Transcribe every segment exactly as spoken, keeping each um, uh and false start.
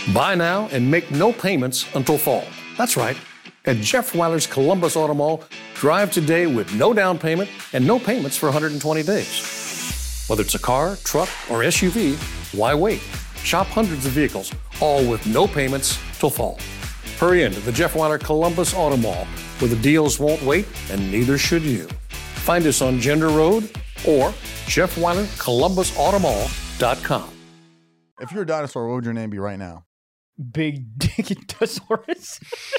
Buy now and make no payments until fall. That's right. At Jeff Weiler's Columbus Auto Mall, drive today with no down payment and no payments for one hundred twenty days. Whether it's a car, truck, or S U V, why wait? Shop hundreds of vehicles, all with no payments till fall. Hurry into the Jeff Weiler Columbus Auto Mall, where the deals won't wait and neither should you. Find us on Gender Road or Jeff Weiler Columbus Auto Mall dot com. If you're a dinosaur, what would your name be right now? Big Dickosaurus.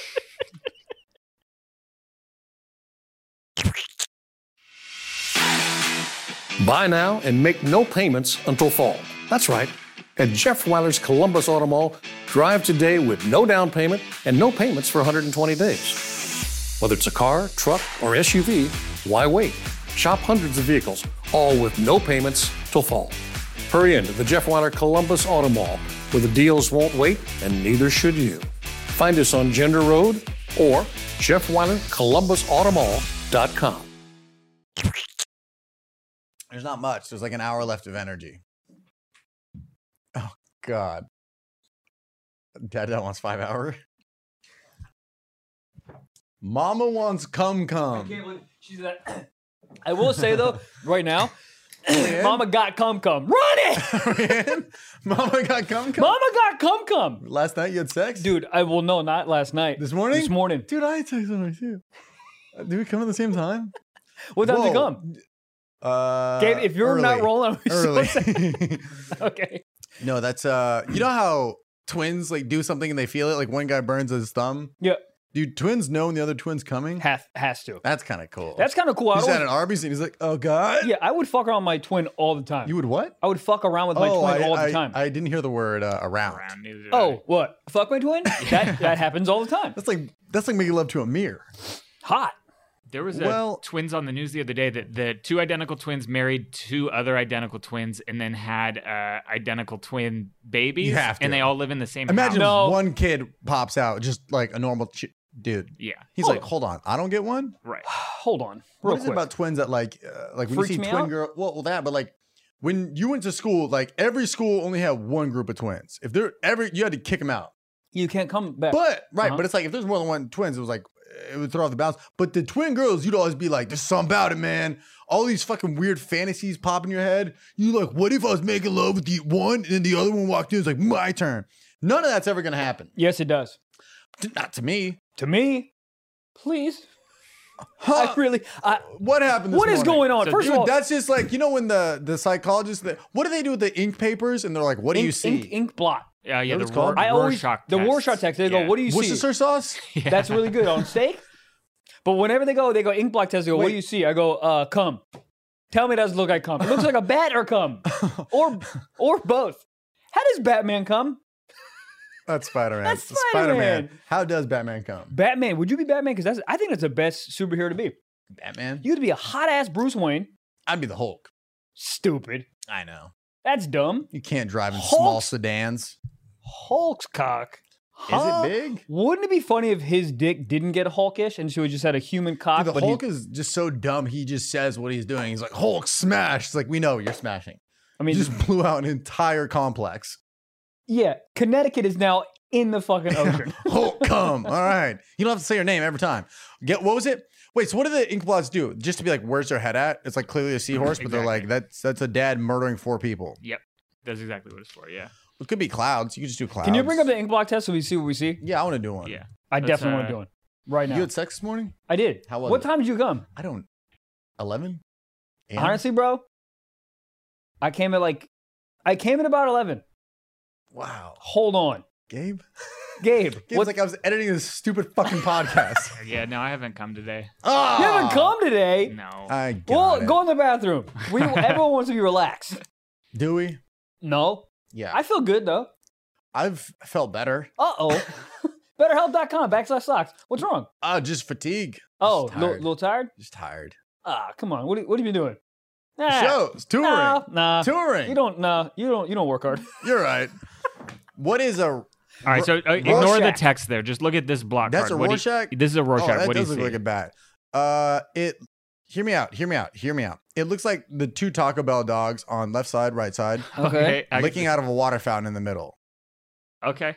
Buy now and make no payments until fall. That's right. At Jeff Weiler's Columbus Auto Mall, drive today with no down payment and no payments for one hundred twenty days. Whether it's a car, truck, or S U V, why wait? Shop hundreds of vehicles, all with no payments till fall. Hurry into the Jeff Weiler Columbus Auto Mall, where the deals won't wait and neither should you. Find us on Gender Road or Jeff Weiler Columbus Auto Mall dot com. There's not much. There's like an hour left of energy. Oh, God. Dad Dad wants five hour. Mama wants cum cum. I can't believe she's that. I will say, though, right now, Mama got cum cum. Run it! Mama got cum cum? Mama got cum cum. Last night you had sex? Dude, I will know, not last night. This morning? This morning. Dude, I had sex with her too. Uh, Did we come at the same time? What time did Whoa. you come? Uh, Gabe, if you're early. not rolling, I'm Early. so sad. Okay. No, that's, uh, you know how twins like do something and they feel it? Like one guy burns his thumb? Yeah. Dude, twins know when the other twin's coming? Has, has to. That's kind of cool. That's kind of cool. I He's don't- at an Arby's and he's like, oh, God. Yeah, I would fuck around my twin all the time. You would what? I would fuck around with my oh, twin I, all the I- time. I didn't hear the word uh, around. Around, neither did oh, I. what? Fuck my twin? that that happens all the time. That's like that's like making love to a mirror. Hot. There was a Well- twins on the news the other day that the two identical twins married two other identical twins and then had uh, identical twin babies. You have to. And they all live in the same Imagine house. No. one kid pops out just like a normal ch- dude. Yeah. He's Hold like, on. hold on, I don't get one. Right. Hold on. What Real is quick. it about twins that like uh, like when Freaks you see me twin out? girl? Well, well, that, but like when you went to school, like every school only had one group of twins. If they're every, you had to kick them out. You can't come back. But right, Uh-huh. but it's like if there's more than one twins, it was like it would throw off the balance. But the twin girls, you'd always be like, "There's something about it, man." All these fucking weird fantasies pop in your head. You like, what if I was making love with the one and then the other one walked in? It's like my turn. None of that's ever gonna happen. Yes, it does. Not to me. To me, please. Huh? I really. I, What happened? This what is morning? going on? So, First Dude, of all, that's just like, you know, when the the psychologists, that what do they do with the ink papers? And they're like, what do ink, you see? ink, ink blot. Yeah, yeah. What The it's called? Ror- I always Rorschach the test. Rorschach text. They Yeah. go, "What do you see?" Worcestershire sauce? Yeah. That's really good on steak. But whenever they go, they go ink block test. They go, "What Wait. do you see?" I go, "Uh, cum." Tell me it doesn't look like cum. It looks like a bat or cum, or or both. How does Batman come? That's Spider-Man. That's Spider-Man. Spider-Man. How does Batman come? Batman. Would you be Batman? Because that's I think that's the best superhero to be. Batman? You'd be a hot ass Bruce Wayne. I'd be the Hulk. Stupid. I know. That's dumb. You can't drive in Hulk? small sedans. Hulk's cock. Huh? Is it big? Wouldn't it be funny if his dick didn't get hulkish and so he just had a human cock? Dude, the but he- Hulk is just so dumb. He just says what he's doing. He's like, Hulk smash. It's like, we know you're smashing. I He mean, just blew out an entire complex. yeah, Connecticut is now in the fucking ocean. Hulk come. All right. You don't have to say your name every time. Get what was it? Wait, so what do the ink blots do? Just to be like, where's their head at? It's like clearly a seahorse, but they're like, Exactly. that's that's a dad murdering four people. Yep. That's exactly what it's for. Yeah. It could be clouds. You could just do clouds. Can you bring up the ink block test so we see what we see? Yeah, I want to do one. Yeah. I Let's, definitely uh, want to do it right now. You had sex this morning? I did. How was what it? time did you come? I don't. eleven? A M? Honestly, bro, I came at like, I came at about eleven. Wow. Hold on, Gabe? Gabe. Gabe's what? like, I was editing this stupid fucking podcast. Yeah. No, I haven't come today. Oh, you haven't come today. No. I got Well, it. go in the bathroom. We everyone wants to be relaxed. Do we? No, Yeah. I feel good though. I've felt better. Uh oh. BetterHelp dot com backslash socks. What's wrong? Oh, just fatigue. Oh, Just a little, tired. little tired? Just tired. Ah, come on. What, what have you been doing? Nah. Shows. Touring. Nah, nah. Touring. You don't. Nah. You don't. You don't work hard. You're right. What is a... All right. So uh, ignore the Rorschach. text there. Just look at this block That's card. a What do you- Rorschach? this is a Oh, Rorschach. that what do you does look see? like a bat. Uh, it... Hear me out. Hear me out. Hear me out. It looks like the two Taco Bell dogs on left side, right side, Okay. I- licking out of a water fountain in the middle. Okay.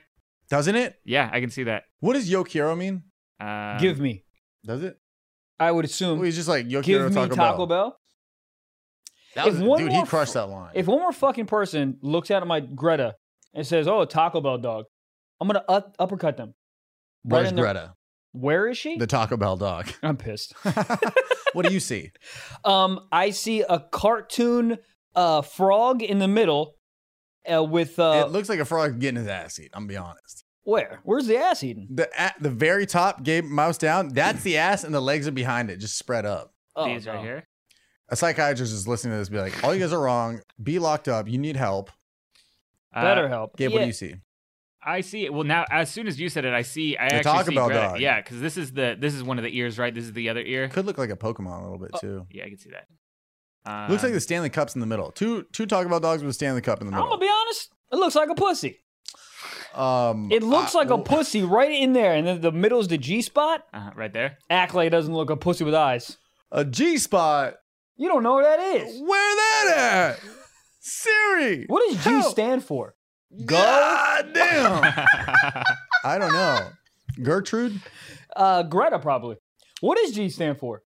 Doesn't it? Yeah, I can see that. What does Yokiro mean? Um, Give me. Does it? I would assume. Well, he's just like Yokiro Give me Taco, Taco Bell. Bell. That If was, one dude, he more crushed fu- that line. If one more fucking person looks at my Greta and says, "Oh, a Taco Bell dog," I'm gonna up- uppercut them. right Where's in their- Greta? Where is she? The Taco Bell dog. I'm pissed. What do you see? um, I see a cartoon uh frog in the middle, uh, with uh, It looks like a frog getting his ass eaten. I'm gonna be honest. where? Where's the ass eating? The at the very top, Gabe, mouse down. That's the ass, and the legs are behind it, just spread up. Oh, These right no. here. A psychiatrist is listening to this, be like, "All you guys are wrong. Be locked up. You need help." Uh, Better help. Gabe, Yeah. what do you see? I see it. Well, now as soon as you said it, I see. I The actually Taco see Bell Greta. dog. Yeah, because this is the this is one of the ears, right? This is the other ear. Could look like a Pokemon a little bit Oh. too. Yeah, I can see that. Um, Looks like the Stanley Cup's in the middle. Two two Taco Bell dogs with a Stanley Cup in the I'm middle. gonna be honest. It looks like a pussy. Um, It looks I- like a pussy right in there, and then the middle's the G spot. uh, right there. Act like it doesn't look a pussy with eyes. a G spot. You don't know what that is. Where that at? Siri. What does G Help. stand for? Go. God damn. I don't know. Gertrude. Uh, Greta probably. What does G stand for?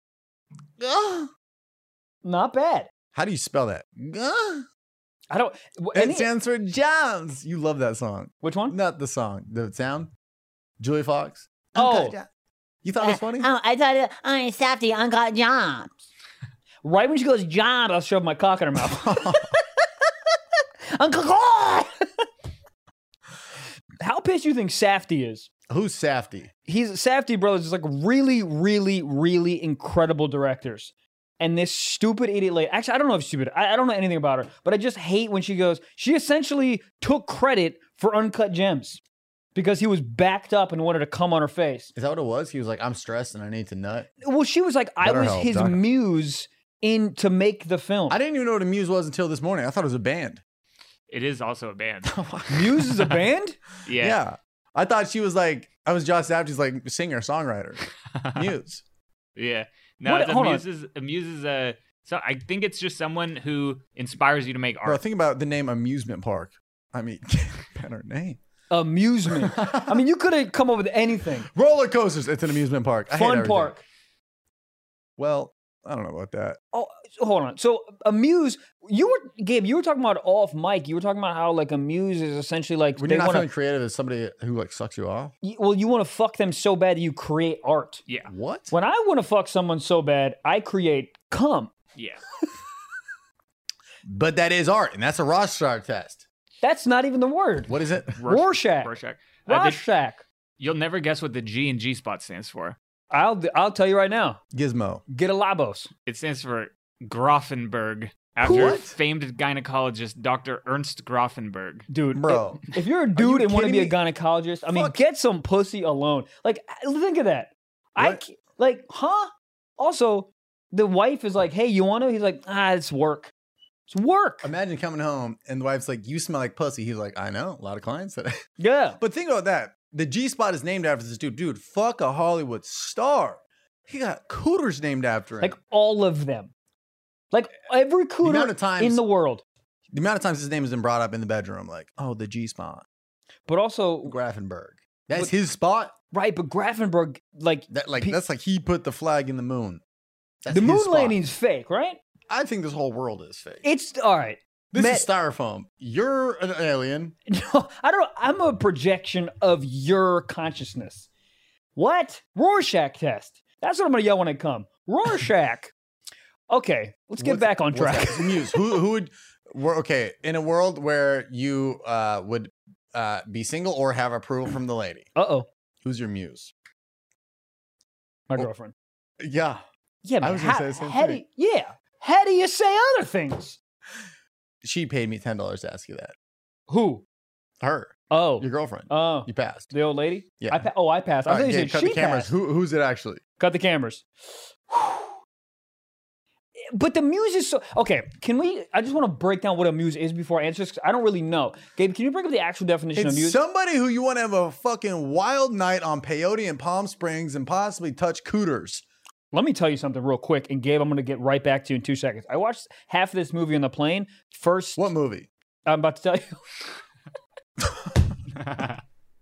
Not bad. How do you spell that? I don't. wh- It any- stands for Johns. You love that song. which one? Not the song. The sound. Julie Fox. Oh. Uncut Gems. You thought it was funny? Oh, I thought it, I'm Safety Uncut Jobs. Right when she goes, John, I'll shove my cock in her mouth. Uncle God! How pissed you think Safety is? Who's Safety? He's Safety brothers is like really, really, really incredible directors. And this stupid idiot lady, actually, I don't know if she's stupid. I, I don't know anything about her, but I just hate when she goes, she essentially took credit for Uncut Gems because he was backed up and wanted to come on her face. Is that what it was? He was like, I'm stressed and I need to nut. Well, she was like, I was BetterHelp, his doc. muse in to make the film. I didn't even know what a Muse was until this morning. I thought it was a band. It is also a band. Muse is a band? Yeah. Yeah. I thought she was like, I was Josh Safdie's like singer, songwriter. Muse. Yeah. No, What- it's a hold on. muse is a muse is a. So I think it's just someone who inspires you to make Bro, art. think about the name Amusement Park. I mean, better name. Amusement. I mean, you could have come up with anything. Roller coasters. It's an amusement park. I hate Fun everything. park. Well, I don't know about that. Oh, so hold on. So Amuse, you were Gabe. You were talking about off mic. You were talking about how like Amuse is essentially like When they you're not want feeling to. creative as somebody who like sucks you off. Well, you want to fuck them so bad that you create art. Yeah. What? When I want to fuck someone so bad, I create cum. Yeah. But that is art, and that's a Rorschach test. That's not even the word. What is it? Rorschach. Rorschach. Uh, did- Rorschach. you'll never guess what the G in G spot stands for. I'll I'll tell you right now. Gizmo. Get a labos. It stands for Grafenberg, after What? famed gynecologist Doctor Ernst Grafenberg. Dude, Bro. If, if you're a dude you and want to be kidding a me? gynecologist, I mean, Fuck. get some pussy alone. Like, think of that. I What? ca- like, huh? Also, the wife is like, "Hey, you want to?" He's like, "Ah, it's work. It's work." Imagine coming home and the wife's like, "You smell like pussy." He's like, "I know." A lot of clients said it. Yeah. But think about that. The G spot is named after this dude. Dude, fuck a Hollywood star. He got cooters named after him. Like all of them. Like every amount cooter of times- in the world. the amount of times his name has been brought up in the bedroom, like, oh, the G spot. But also, Grafenberg. That's But- his spot. right, but Grafenberg, like, That like Pe- that's like he put the flag in the moon. That's the his moon spot. landing's fake, right? I think this whole world is fake. It's all right. This Met- is styrofoam. You're an alien. No, I don't know. I'm a projection of your consciousness. What? Rorschach test. That's what I'm going to yell when I come. Rorschach. Okay, let's get What's- back on what's track. that? Muse. Who who would we're, okay, in a world where you uh would uh be single or have approval from the lady. Uh-oh. Who's your muse? My Oh. girlfriend. Yeah. Yeah, I but was gonna how, say the same how do thing. you- yeah. How do you say other things? She paid me ten dollars to ask you that. Who? Her. Oh. Your girlfriend. Oh. You passed. The old lady? Yeah. I pa- oh, I passed. I All thought right, you Gabe, said cut she the cameras. passed. Who who's it actually? Cut the cameras. But the muse is so okay. Can we? I just want to break down what a muse is before I answer this because I don't really know. Gabe, can you bring up the actual definition It's of muse? somebody who you want to have a fucking wild night on peyote and Palm Springs and possibly touch cooters. Let me tell you something real quick, and Gabe, I'm going to get right back to you in two seconds. I watched half of this movie on the plane. First, What movie? I'm about to tell you.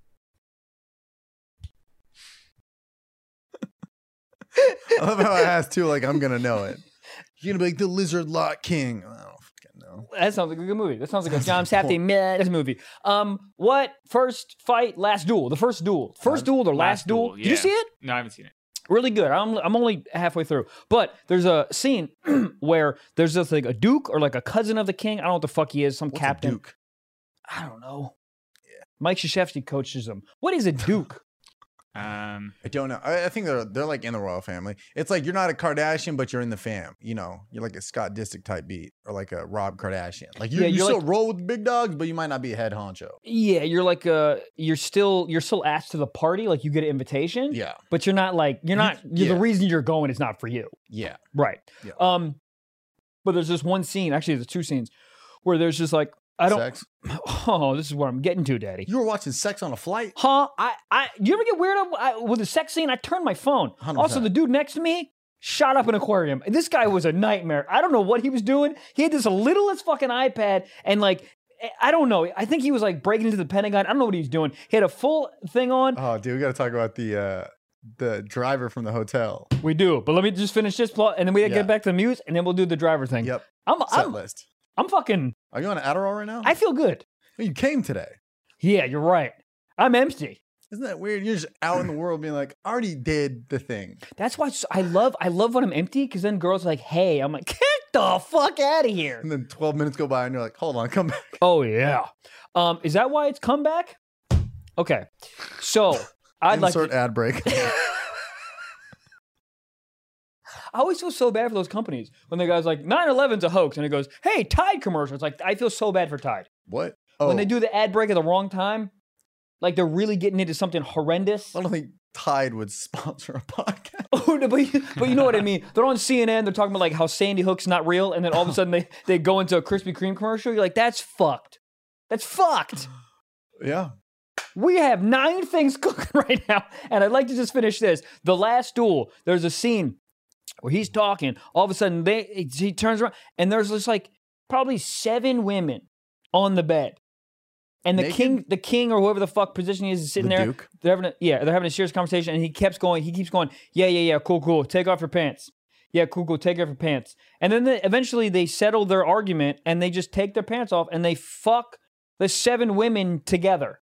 I love how I asked too, like I'm gonna know it. You're gonna be like the Lizard Lot King. I don't fucking know. That sounds like a good movie. That sounds like a John Safdie meh movie. Um, what first fight, last duel? The first duel, first duel or last, duel? Did you yeah. see it? No, I haven't seen it. Really good. I'm I'm only halfway through, but there's a scene where there's just like a duke or like a cousin of the king. I don't know what the fuck he is. Some What's captain. a duke? I don't know. Yeah. Mike Krzyzewski coaches him. What is a duke? Um, I don't know. I, I think they're they're like in the royal family. It's like you're not a Kardashian, but you're in the fam. You know, you're like a Scott Disick type beat, or like a Rob Kardashian. Like you, Yeah, you you're still like- roll with the big dogs, but you might not be a head honcho. Yeah, you're like uh you're still you're still asked to the party, like you get an invitation. Yeah, But you're not like you're not you're yeah. the reason you're going is not for you. yeah. Right. Yeah. Um but there's this one scene, actually there's two scenes, where there's just like I don't Sex. Oh, this is what I'm getting to, Daddy. You were watching sex on a flight. Huh? I, I, you ever get weird I, with the sex scene? I turned my phone. one hundred percent. Also, the dude next to me shot up an aquarium. This guy was a nightmare. I don't know what he was doing. He had this littlest fucking iPad and like, I don't know. I think he was like breaking into the Pentagon. I don't know what he was doing. He had a full thing on. Oh, dude, we got to talk about the uh, the driver from the hotel. We do, but let me just finish this plot and then we gotta Yeah. get back to the muse and then we'll do the driver thing. Yep. I'm, Set I'm, list. I'm fucking, Are you on Adderall right now? I feel good. Oh, you came today. Yeah, you're right. I'm empty. Isn't that weird? You're just out in the world being like, I already did the thing. That's why I love I love when I'm empty because then girls are like, hey, I'm like, get the fuck out of here. And then twelve minutes go by and you're like, hold on, come back. Oh yeah. Um, is that why it's comeback? Okay. So I'd like Insert to, ad break. I always feel so bad for those companies when the guy's like nine eleven's a hoax and it goes, hey, Tide commercial. It's like I feel so bad for Tide. What? Oh, When they do the ad break at the wrong time, like they're really getting into something horrendous. I don't think Tide would sponsor a podcast. Oh, no, but, you- but you know what I mean. They're on C N N. They're talking about like how Sandy Hook's not real, and then all of a sudden they, they go into a Krispy Kreme commercial. You're like, that's fucked. That's fucked. Yeah. We have nine things cooking right now, and I'd like to just finish this. The last duel. There's a scene where he's talking. All of a sudden, they he turns around, and there's just like probably seven women on the bed. And the Naked? king, the king or whoever the fuck position he is, is sitting The there. Duke? They're having a, yeah, they're having a serious conversation, and he keeps going. He keeps going. Yeah, yeah, yeah. Cool, cool. Take off your pants. Yeah, cool, cool. Take off your pants. And then they, eventually they settle their argument, and they just take their pants off, and they fuck the seven women together.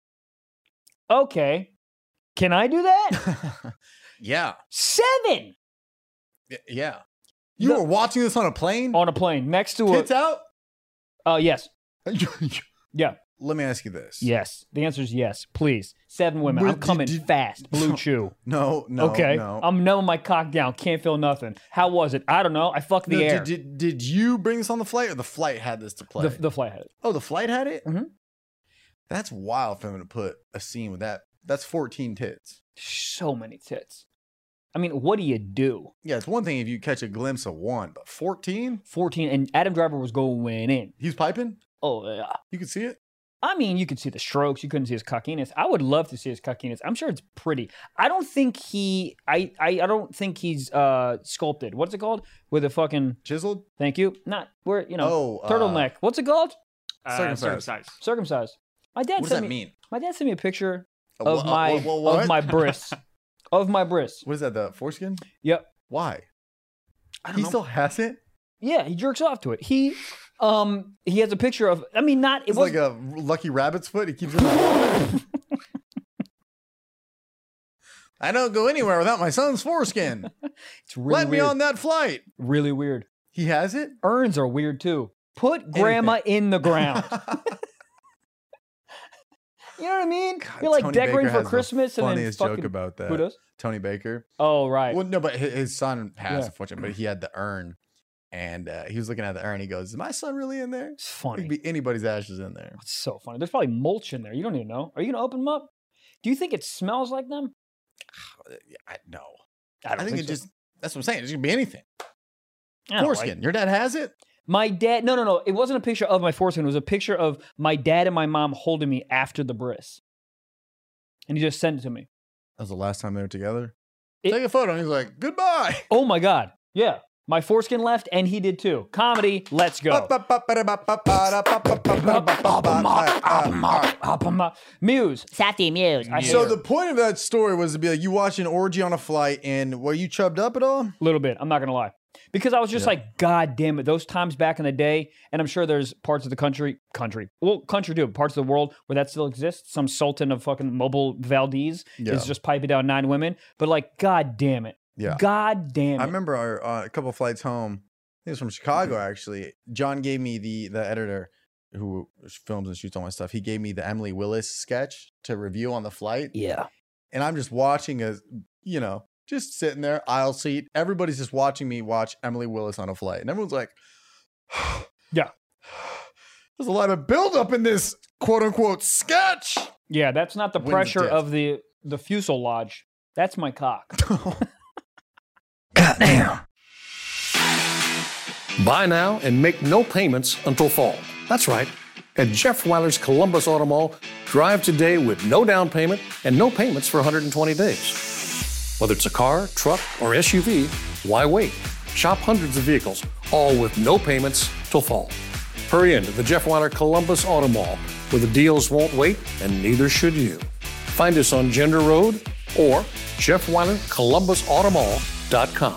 Okay, can I do that? Yeah. Seven Y- Yeah. You The- were watching this on a plane? on a plane next to Tits a. out? Uh, yes, yeah, Let me ask you this. yes. The answer is yes. Please, seven women. Wait, I'm coming did- did- fast. Blue Chew. No, no, Okay, no. I'm numbing my cock down. Can't feel nothing. How was it? I don't know. I fucked the No, air. did, did, did you bring this on the flight or the flight had this to play? the, the flight had it. oh, the flight had it? Mhm. That's wild for them to put a scene with that. That's fourteen tits. So many tits. I mean, what do you do? Yeah, it's one thing if you catch a glimpse of one, but fourteen? fourteen, and Adam Driver was going in. He's piping? Oh, yeah. You could see it? I mean, you could see the strokes. You couldn't see his cockiness. I would love to see his cockiness. I'm sure it's pretty. I don't think he. I. I, I don't think he's uh sculpted. What's it called? With a fucking. Chiseled? Thank you. Not where you know. Oh, uh, turtleneck. What's it called? Uh, Circumcised. circumcised. Circumcised. My dad What does sent that me. mean? My dad sent me a picture Uh, of wha- my wha- wha- of what? my bris. of my bris. What is that, the foreskin? Yep. Why? I don't He know. still has it? Yeah, he jerks off to it. He, um, he has a picture of. I mean, not. It It's was like a lucky rabbit's foot. He keeps it in the water. I don't go anywhere without my son's foreskin. It's really Let me weird. on that flight. Really weird. He has it? Urns are weird too. Put grandma in the ground. You know what I mean? You're like Tony decorating Baker for has the Christmas and then funniest fucking. joke about that. Who does? Tony Baker. Oh right. Well, no, but his, his son passed, Yeah. unfortunately, but he had the urn. And uh, he was looking at the urn. He goes, is my son really in there? It's It funny. could be anybody's ashes in there. It's so funny. There's probably mulch in there. You don't even know. Are you gonna open them up? Do you think it smells like them? Yeah, I, no. I I, don't think, it so. just, that's what I'm saying. It can be anything. I don't Foreskin. like- Your dad has it? My dad. No, no, no. It wasn't a picture of my foreskin. It was a picture of my dad and my mom holding me after the bris. And he just sent it to me. That was the last time they were together. It- Take a photo. And he's like, goodbye. Oh my god. Yeah. My foreskin left, and he did too. Comedy, let's go. Muse. Safety Muse. I So hate the point of that story was to be like, you watch an orgy on a flight, and were you chubbed up at all? A little bit. I'm not going to lie. Because I was just Yeah. like, God damn it. Those times back in the day, and I'm sure there's parts of the country, country, well, country too, parts of the world where that still exists. Some sultan of fucking Mobile Valdez Yeah. is just piping down nine women. But like, God damn it. Yeah. God damn it. I remember our, uh, a couple of flights home. I think it was from Chicago, actually. John gave me the the editor who films and shoots all my stuff. He gave me the Emily Willis sketch to review on the flight. yeah. And I'm just watching as, you know, just sitting there, aisle seat. Everybody's just watching me watch Emily Willis on a flight. And everyone's like, Yeah. there's a lot of buildup in this quote unquote sketch. Yeah, that's not the Wins pressure diff. of the, the fuselage. That's my cock. Buy now and make no payments until fall. That's right. At Jeff Weiler's Columbus Auto Mall, drive today with no down payment and no payments for one hundred twenty days. Whether it's a car, truck, or S U V, why wait? Shop hundreds of vehicles, all with no payments till fall. Hurry in to the Jeff Weiler Columbus Auto Mall, where the deals won't wait and neither should you. Find us on Gender Road or Jeff Weiler Columbus Auto Mall dot com.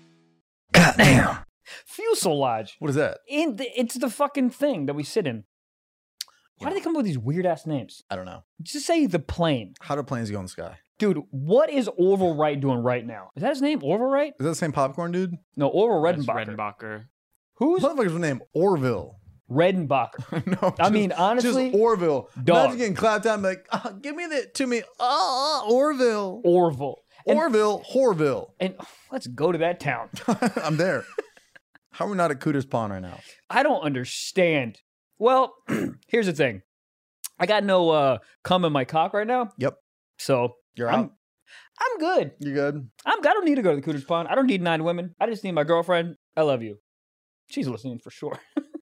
Fuselage. What is that? In the, it's the fucking thing that we sit in. Why do they come up with these weird ass names? I don't know. Just say the plane. How do planes go in the sky? Dude, what is Orville Wright doing right now? Is that his name? Orville Wright? Is that the same popcorn dude? No, Orville That's Redenbacher. Redenbacher. Who's Motherfucker's name Orville. Redenbacher? No, I mean, honestly, just Orville. dog. Imagine getting clapped out and be like, oh, give me that to me. Oh, Orville. Orville. And, Orville, Horville. and let's go to that town. I'm there. How are we not at Cooter's Pond right now? I don't understand. Well, here's the thing. I got no uh cum in my cock right now. Yep. So You're I'm out. I'm good. You good? I'm I don't need to go to the Cooter's Pond. I don't need nine women. I just need my girlfriend. I love you. She's listening for sure.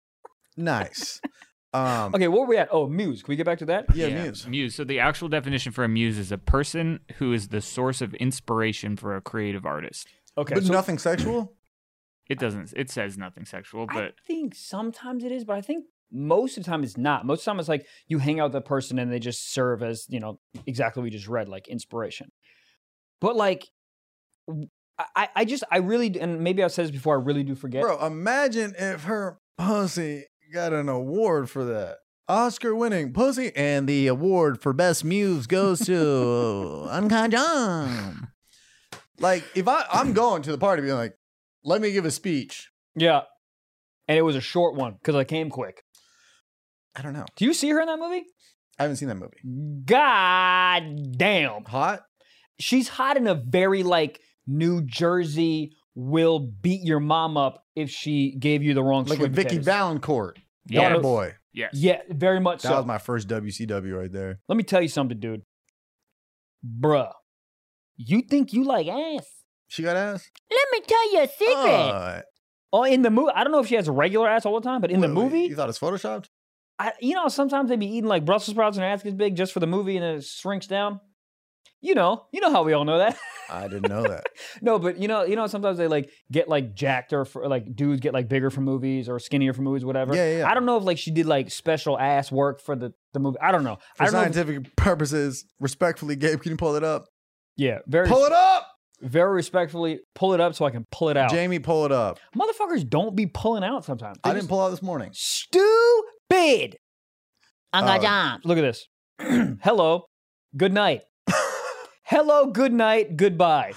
Nice. Um, Okay, where were we at? Oh, Muse. Can we get back to that? Yeah, Muse. Muse. So the actual definition for a muse is a person who is the source of inspiration for a creative artist. Okay. But so nothing sexual? It doesn't. It says nothing sexual, I but think sometimes it is, but I think most of the time it's not. Most of the time it's like you hang out with that person and they just serve as, you know, exactly what we just read, like inspiration. But like, I, I just, I really, and maybe I've said this before, I really do forget. Bro, imagine if her pussy got an award for that. Oscar winning pussy. And the award for best muse goes to Uncut John. Like, if I, I'm going to the party being like, let me give a speech. Yeah. And it was a short one because I came quick. I don't know. Do you see her in that movie? I haven't seen that movie. God damn. Hot? She's hot in a very like New Jersey will beat your mom up if she gave you the wrong Like a sweet Vicky potatoes. Valancourt. Yeah. Water boy. yes. Yeah, very much That so. was my first W C W right there. Let me tell you something, dude. Bruh, you think you like ass? She got ass? Let me tell you a secret. Uh, Oh, in the movie, I don't know if she has a regular ass all the time, but in the wait, wait, movie, You thought it's photoshopped? I, you know, sometimes they be eating like Brussels sprouts and their ass gets big just for the movie and then it shrinks down. You know, you know how we all know that. I didn't know that. No, but you know, you know, sometimes they like get like jacked or for, like dudes get like bigger for movies or skinnier for movies, whatever. Yeah, yeah, yeah. I don't know if like she did like special ass work for the, the movie. I don't know. I For don't know. If, scientific purposes, respectfully, Gabe, can you pull it up? yeah, very, Pull it up! very respectfully, pull it up so I can pull it out. Jamie, pull it up. Motherfuckers don't be pulling out sometimes. They I didn't just- pull out this morning. Stupid. Uncle Uh, John. Look at this. Hello. Good night. Hello. Good night. Goodbye.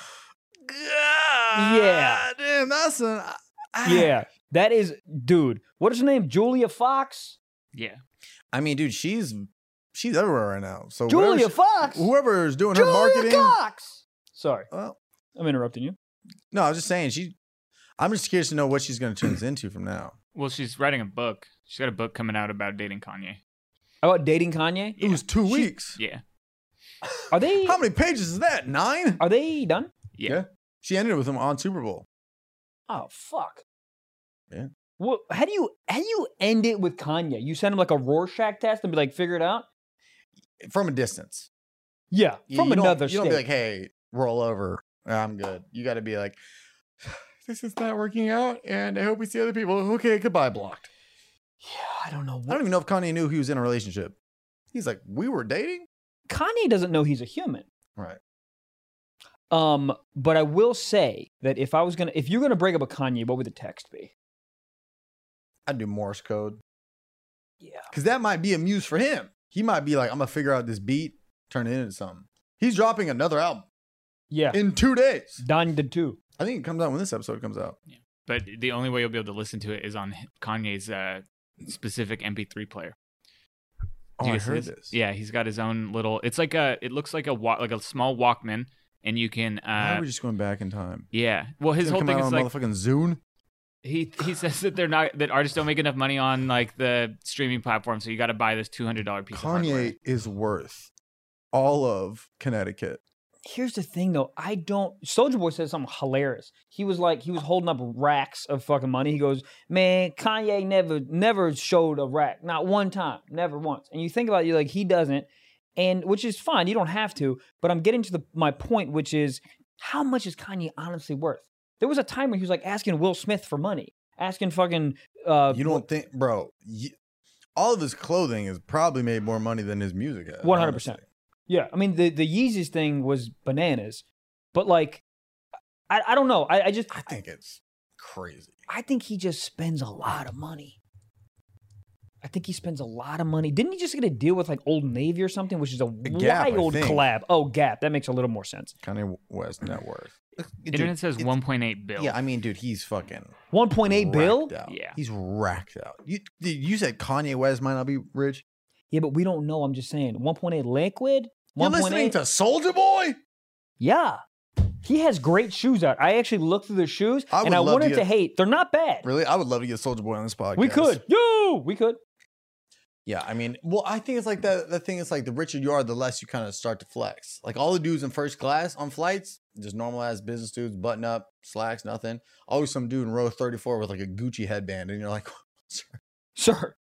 Yeah. Damn, that's an. ah. Yeah. That is, dude. What is her name? Julia Fox? Yeah. I mean, dude, she's she's everywhere right now. So Julia whatever she- Fox? whoever is doing her Julia marketing. Fox. Sorry. Well, I'm interrupting you. no, I was just saying she. I'm just curious to know what she's going to turn this into from now. Well, she's writing a book. She's got a book coming out about dating Kanye. About dating Kanye? It was two weeks. Yeah. Are they How many pages is that? Nine? are they done? Yeah. She ended with him on Super Bowl. Oh fuck. Yeah. Well, how do you how do you end it with Kanye? You send him like a Rorschach test and be like, figure it out? From a distance. Yeah. You- From you don't- another You state. don't be like, hey, roll over. I'm good. You got to be like, this is not working out, and I hope we see other people. Okay, goodbye, blocked. Yeah, I don't know. I What, don't even know if Kanye knew he was in a relationship. He's like, we were dating? Kanye doesn't know he's a human. Right. Um, but I will say that if I was gonna, if you're gonna break up a Kanye, what would the text be? I'd do Morse code. Yeah. Because that might be a muse for him. He might be like, I'm going to figure out this beat, turn it into something. He's dropping another album Yeah. in two days. Donnie did too. I think it comes out when this episode comes out. But the only way you'll be able to listen to it is on Kanye's uh, specific M P three player. Oh, Do you I guys see heard this? this. Yeah, he's got his own little. It's like a. It looks like a wa- like a small Walkman, and you can. Why Uh, are we just going back in time? yeah. Well, his It's whole gonna thing come is out like on motherfucking Zune? he he says that they're not that artists don't make enough money on like the streaming platform, so you got to buy this two hundred dollar piece of hardware. Kanye is worth all of Connecticut. Here's the thing though, I don't. Soldier Boy said something hilarious. He was like, he was holding up racks of fucking money. He goes, "Man, Kanye never, never showed a rack, not one time, never once." And you think about it, you're like, he doesn't, and which is fine. You don't have to. But I'm getting to the my point, which is, how much is Kanye honestly worth? There was a time where he was like asking Will Smith for money, asking fucking. Uh, You don't think, bro, you, all of his clothing has probably made more money than his music has. one hundred percent. honestly. Yeah, I mean the the Yeezys thing was bananas, but like, I I don't know. I, I just I think it's crazy. I think he just spends a lot of money. I think he spends a lot of money. Didn't he just get a deal with like Old Navy or something, which is a Gap, I wild think. collab? Oh, Gap. That makes a little more sense. Kanye West net worth. Internet says it's- one point eight bill. Yeah, I mean, dude, he's fucking one point eight bill? racked out. Yeah. He's racked out. You dude, you said Kanye West might not be rich. Yeah, but we don't know. I'm just saying. one point eight liquid? You're one point listening eight? to Soldier Boy? Yeah. He has great shoes out. I actually looked through the shoes I and would I love wanted to to get- hate. They're not bad. Really? I would love to get Soldier Boy on this podcast. We could. Yo, we could. Yeah, I mean, well, I think it's like that. The thing is, like, the richer you are, the less you kind of start to flex. Like all the dudes in first class on flights, just normal ass business dudes, button up, slacks, nothing. Always some dude in row thirty-four with like a Gucci headband, and you're like, sir, Sir,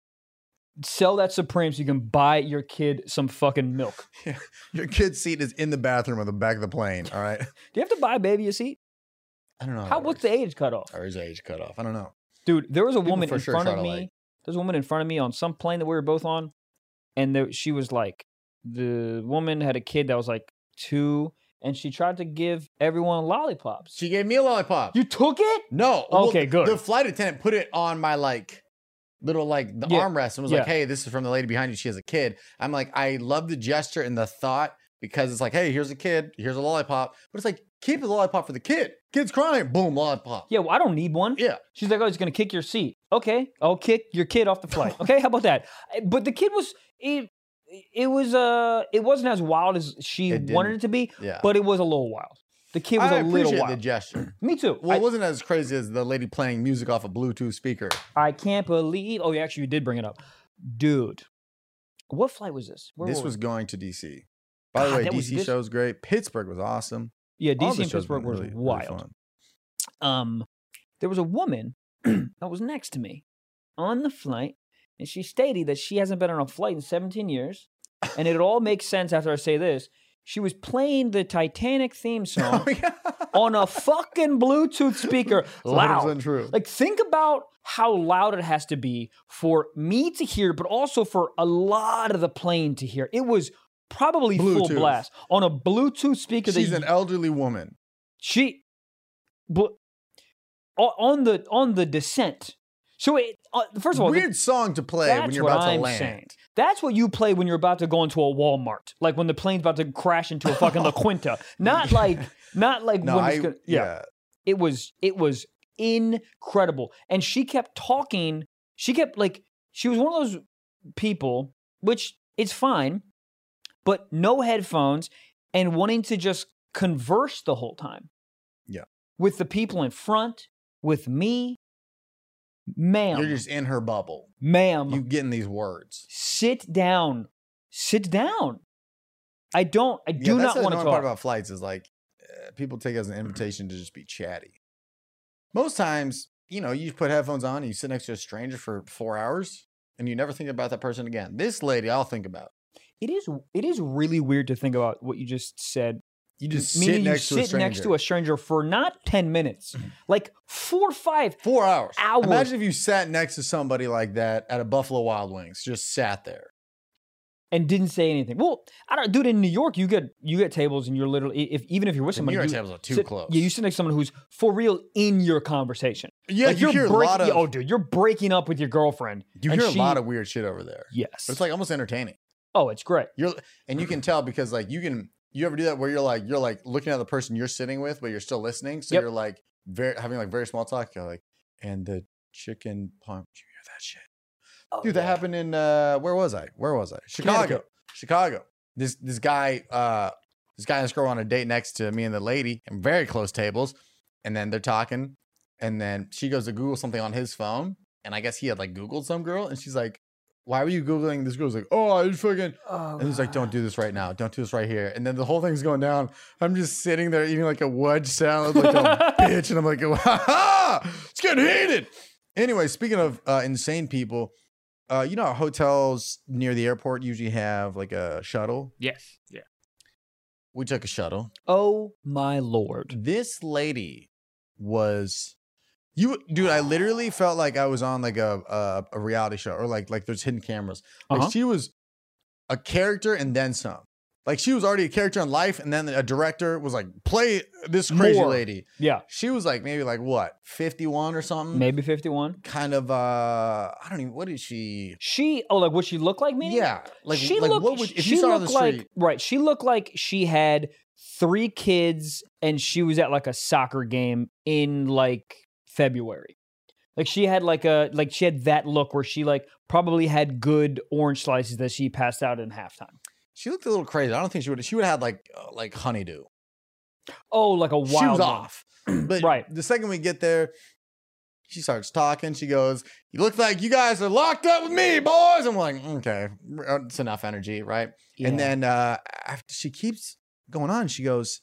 sell that Supreme so you can buy your kid some fucking milk. your kid's seat is in the bathroom on the back of the plane. All right, Do you have to buy baby a seat? I don't know How that what's works. the age cutoff? Or is age cut off? I don't know. Dude, there was a People woman for in sure front try of to, me. like- There was a woman in front of me on some plane that we were both on, and there, she was like, the woman had a kid that was like two, and she tried to give everyone lollipops. She gave me a lollipop. You took it? no. Okay, the- good. The flight attendant put it on my like little like the Yeah, armrest and was yeah. like, "Hey, this is from the lady behind you. She has a kid." I'm like, I love the gesture and the thought because it's like, "Hey, here's a kid. Here's a lollipop." But it's like, keep the lollipop for the kid. Kid's crying. Boom, lollipop. Yeah, well, I don't need one. Yeah. She's like, oh, he's gonna kick your seat. Okay, I'll kick your kid off the flight. Okay, how about that? But the kid was it. It was uh, it wasn't as wild as she It wanted didn't. it to be, Yeah. but it was a little wild. The kid was I a little appreciate wild. the gesture. Me too. Well, I, it wasn't as crazy as the lady playing music off a Bluetooth speaker. I can't believe. Oh, yeah, actually, you did bring it up, dude. What flight was this? Where This were was we? going to D C. By the God, way, that was D C this- show's great. Pittsburgh was awesome. yeah, All D C the and shows Pittsburgh been was really, really wild. fun. um, there was a woman that was next to me on the flight, and she stated that she hasn't been on a flight in seventeen years, and it all makes sense after I say this. She was playing the Titanic theme song Oh, yeah. on a fucking Bluetooth speaker, It's one hundred percent loud. true. Like, think about how loud it has to be for me to hear, but also for a lot of the plane to hear. It was probably full Bluetooth. blast on a Bluetooth speaker. She's that an you- elderly woman. she, but o- on the on the descent. So it, uh, first of all, Weird song to play when that's you're what about to I'm land. saying. That's what you play when you're about to go into a Walmart, like when the plane's about to crash into a fucking La Quinta. Not like, not like No, when I, it's gonna, yeah. yeah. It was it was incredible, and she kept talking. She kept like she was one of those people, which it's fine, but no headphones and wanting to just converse the whole time. Yeah. With the people in front, with me, ma'am, You're just in her bubble. ma'am, You getting these words. sit down, sit down. I don't. I Yeah, do that's not the want to annoying talk. part about flights is like uh, people take it as an invitation to just be chatty. Most times, you know, you put headphones on and you sit next to a stranger for four hours and you never think about that person again. This lady, I'll think about. It is it is really weird to think about what you just said You just Meaning sit you next to a sit stranger. next to a stranger for not ten minutes, like four or five. Four hours. Hours. Imagine if you sat next to somebody like that at a Buffalo Wild Wings, just sat there. And didn't say anything. Well, I don't, dude. In New York, you get you get tables, and you're literally if even if you're with The somebody, New York you tables are too sit- close. Yeah, you sit next to someone who's for real in your conversation. Yeah, like you you're hear a break- lot of- yeah, oh, dude, you're breaking up with your girlfriend. You and hear she- a lot of weird shit over there. yes. But it's like almost entertaining. oh, it's great. You're and you can tell because like you can you ever do that where you're like you're like looking at the person you're sitting with, but you're still listening. So Yep. you're like very having like very small talk. You're like, and the chicken palm. Did you hear that shit? Oh, Dude, that yeah. happened in uh where was I? Where was I? Chicago. Connecticut. Chicago. This this guy, uh this guy and this girl were on a date next to me and the lady and very close tables. And then they're talking. And then she goes to Google something on his phone. And I guess he had like Googled some girl. And she's like, why were you Googling this girl's like, oh, I just fucking Oh, and he's like, don't do this right now. Don't do this right here. And then the whole thing's going down. I'm just sitting there eating like a wedge salad, like a bitch. And I'm like, ha ha! It's getting heated. Anyway, speaking of uh, insane people, uh, you know how hotels near the airport usually have like a shuttle? Yes. Yeah. We took a shuttle. oh my lord. This lady was you dude, I literally felt like I was on like a a, a reality show or like like there's hidden cameras. Like Uh-huh. she was a character and then some. Like she was already a character in life, and then a director was like, play this crazy More. lady. Yeah, She was like maybe like what, fifty-one or something? maybe fifty-one. Kind of uh I don't even what is she? She oh like what she looked like? Maybe. Yeah. Like she like looked, what would if she you saw her on the looked like street? right. She looked like she had three kids and she was at like a soccer game in like February. Like she had like a like she had that look where she like probably had good orange slices that she passed out in halftime. She looked a little crazy. I don't think she would she would have had like uh, like honeydew. Oh, like a wild She was one. off. But Right. the second we get there, she starts talking. She goes, you look like you guys are locked up with me, boys. I'm like, okay, it's enough energy, right? Yeah. And then uh, after she keeps going on, she goes,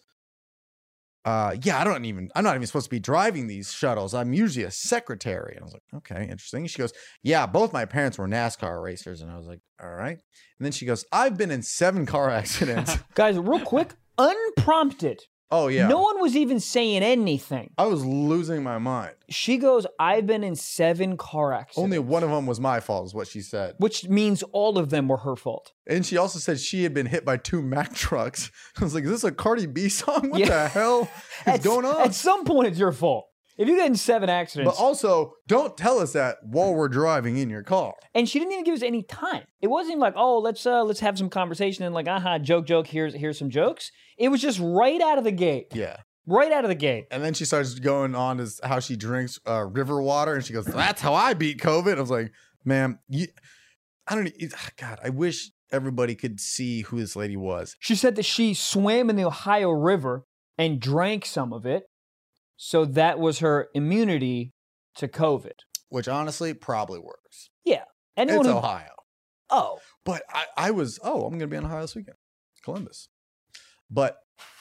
uh, yeah, I don't even, I'm not even supposed to be driving these shuttles. I'm usually a secretary. And I was like, okay, interesting. She goes, yeah, both my parents were NASCAR racers. And I was like, all right. And then she goes, I've been in seven car accidents. Guys, real quick, unprompted. Oh, yeah. No one was even saying anything. I was losing my mind. She goes, I've been in seven car accidents. Only one of them was my fault, is what she said. Which means all of them were her fault. And she also said she had been hit by two Mack trucks. I was like, is this a Cardi B song? What Yeah. the hell is At- going on? At some point, it's your fault. If you get in seven accidents, But also, don't tell us that while we're driving in your car. and she didn't even give us any time. It wasn't even like, oh, let's uh, let's have some conversation and like, aha, joke, joke. Here's here's some jokes. It was just right out of the gate, Yeah. right out of the gate. And then she starts going on as how she drinks uh, river water. And she goes, that's how I beat COVID. I was like, ma'am, you, I don't, it, God, I wish everybody could see who this lady was. She said that she swam in the Ohio River and drank some of it, so that was her immunity to COVID. Which honestly probably works. Anyone it's who, Ohio. oh, But I, I was, oh, I'm going to be in Ohio this weekend. Columbus. But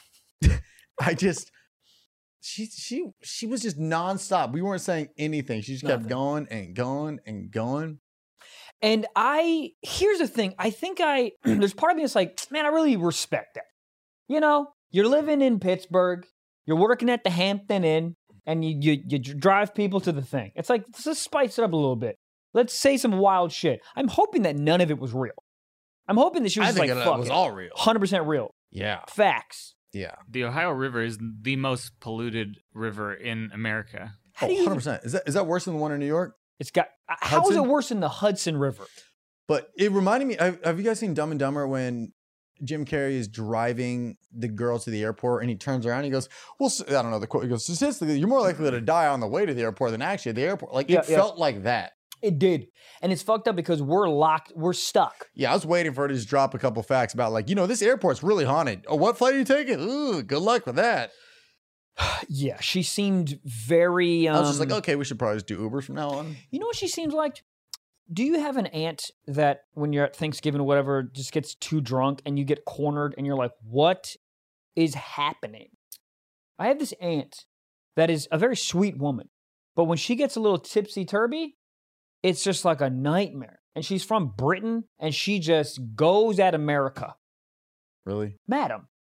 I just, she, she, she was just nonstop. We weren't saying anything. She just kept Nothing. going and going and going. and I here's the thing. I think I there's part of me that's like, man, I really respect that. You know, you're living in Pittsburgh, you're working at the Hampton Inn, and you you, you drive people to the thing. It's like, let's just spice it up a little bit. Let's say some wild shit. I'm hoping that none of it was real. I'm hoping that she was I just think like, it fuck was it. all real. one hundred percent real. Yeah. Facts. Yeah. The Ohio River is the most polluted river in America. How Oh, do you one hundred percent. Is that, is that worse than the one in New York? It's got, how is it Hudson? worse than the Hudson River? But it reminded me, have, have you guys seen Dumb and Dumber when Jim Carrey is driving the girl to the airport and he turns around and he goes, well, s- I don't know the quote. He goes, statistically, you're more likely to die on the way to the airport than actually at the airport. Like Yeah, it yeah. felt like that. It did. And it's fucked up because we're locked, we're stuck. Yeah, I was waiting for her to just drop a couple facts about like, you know, this airport's really haunted. Oh, what flight are you taking? Ooh, good luck with that. Yeah, she seemed very. Um, I was just like, okay, we should probably just do Uber from now on. You know what she seems like? Do you have an aunt that when you're at Thanksgiving or whatever just gets too drunk and you get cornered and you're like, what is happening? I have this aunt that is a very sweet woman, but when she gets a little tipsy-turvy, it's just like a nightmare. And she's from Britain and she just goes at America. Really? Madam,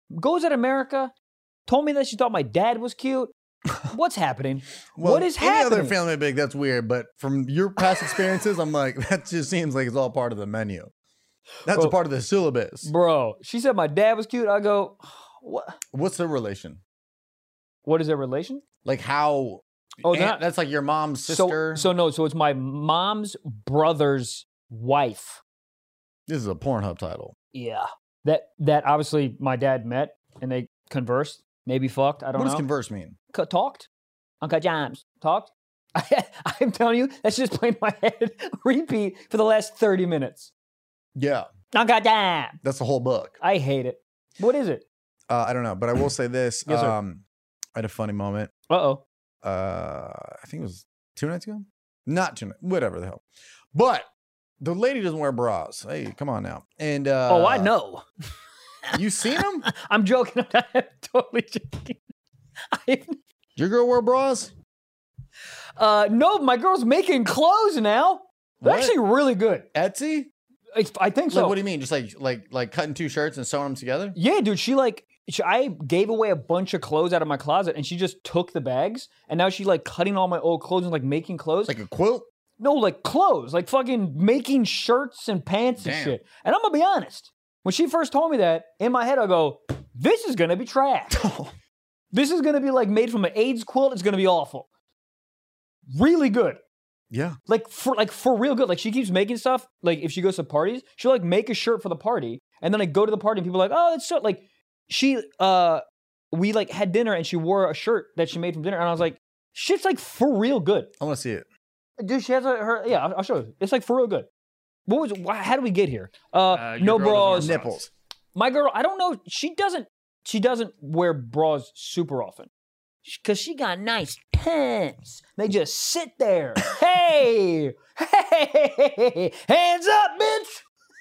goes at America, told me that she thought my dad was cute. What's happening? Well, what is any happening? other family big, that's weird. But from your past experiences, I'm like, that just seems like it's all part of the menu. That's Bro. a part of the syllabus. Bro, she said my dad was cute. I go, what? What's the relation? What is their relation? Like how? Oh, aunt- not- that's like your mom's So, sister. so no, so it's my mom's brother's wife. This is a Pornhub title. Yeah. That that obviously my dad met and they conversed, maybe fucked. I don't What does know. converse mean? C- talked. Uncle James talked. I, I'm telling you, that's just playing in my head. Repeat for the last thirty minutes. Yeah, Uncle James. that's the whole book. I hate it. What is it? Uh, I don't know, but I will say this. Yes, sir. um, I had a funny moment. Uh oh. Uh, I think it was two nights ago. Not two nights. Whatever the hell. But the lady doesn't wear bras. Hey, come on now. And uh, oh, I know. You seen them? I'm joking. I'm totally joking. I, Your girl wear bras? uh, no, my girl's making clothes now. They're What? actually really good. Etsy? I, I think so. Like, what do you mean? Just like like like cutting two shirts and sewing them together? Yeah, dude. She like, she, I gave away a bunch of clothes out of my closet, and she just took the bags, and now she's like cutting all my old clothes and like making clothes. Like a quilt? no, like clothes, like fucking making shirts and pants and Damn. shit. And I'm gonna be honest. When she first told me that, in my head I go, "This is gonna be trash. This is gonna be like made from an AIDS quilt. It's gonna be awful. Really good." Yeah. Like for like for real good. Like she keeps making stuff. Like if she goes to parties, she'll like make a shirt for the party, and then I go to the party and people are like, "Oh, it's so like." She uh, we like had dinner and she wore a shirt that she made from dinner, and I was like, "Shit's like for real good." I want to see it. Dude, she has a, her. Yeah, I'll, I'll show you. It's like for real good. What was? Why, how did we get here? Uh, Uh, your no girl doesn't wear bras. bras. Nipples. My girl, I don't know. She doesn't. She doesn't wear bras super often. Cause she got nice pants. They just sit there. Hey, hey, hands up, bitch.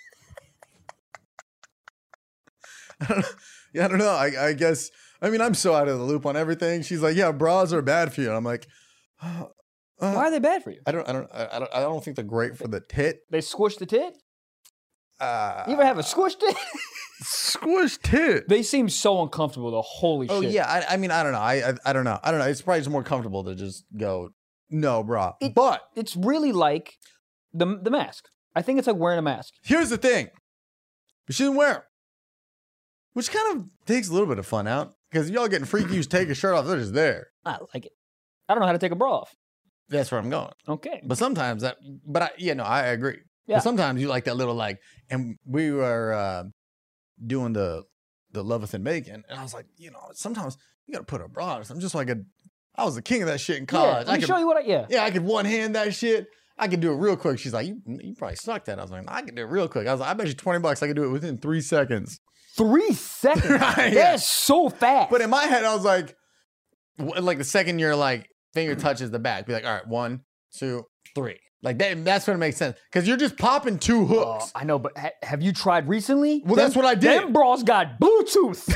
I don't know. Yeah, I don't know. I, I guess. I mean, I'm so out of the loop on everything. She's like, "Yeah, bras are bad for you." And I'm like, uh, Why are they bad for you? I don't. I don't. I don't. I don't think they're great for the tit. They squish the tit. Uh, You ever have a squish tit? squish tit? They seem so uncomfortable. Though. Holy Oh shit. yeah. I, I mean, I don't know. I, I I don't know. I don't know. It's probably just more comfortable to just go, no, bra. It- But It's really like the the mask. I think it's like wearing a mask. here's the thing. She didn't wear 'em. Which kind of takes a little bit of fun out. Because y'all getting freaky, you just take a shirt off, they're just there. I like it. I don't know how to take a bra off. That's where I'm going. Okay. But sometimes that, but I, yeah, no, I agree. Yeah. But sometimes you like that little like, and we were uh, doing the the love within bacon, and I was like, you know, sometimes you gotta put a bra on something just so I could. I was the king of that shit in Yeah, college. let I me could, show you what I. Yeah. yeah, I could one hand that shit. I could do it real quick. She's like, you, you probably sucked at it. I was like, I could do it real quick. I was like, I bet you twenty bucks I could do it within three seconds. Three seconds. Right, yeah. That's so fast. But in my head, I was like, w- like the second your like finger touches the back, be like, all right, one, two, three. Like that. That's when it makes sense because you're just popping two Oh, hooks. I know, but ha- have you tried recently? Well, that's what I did. Them bras got Bluetooth.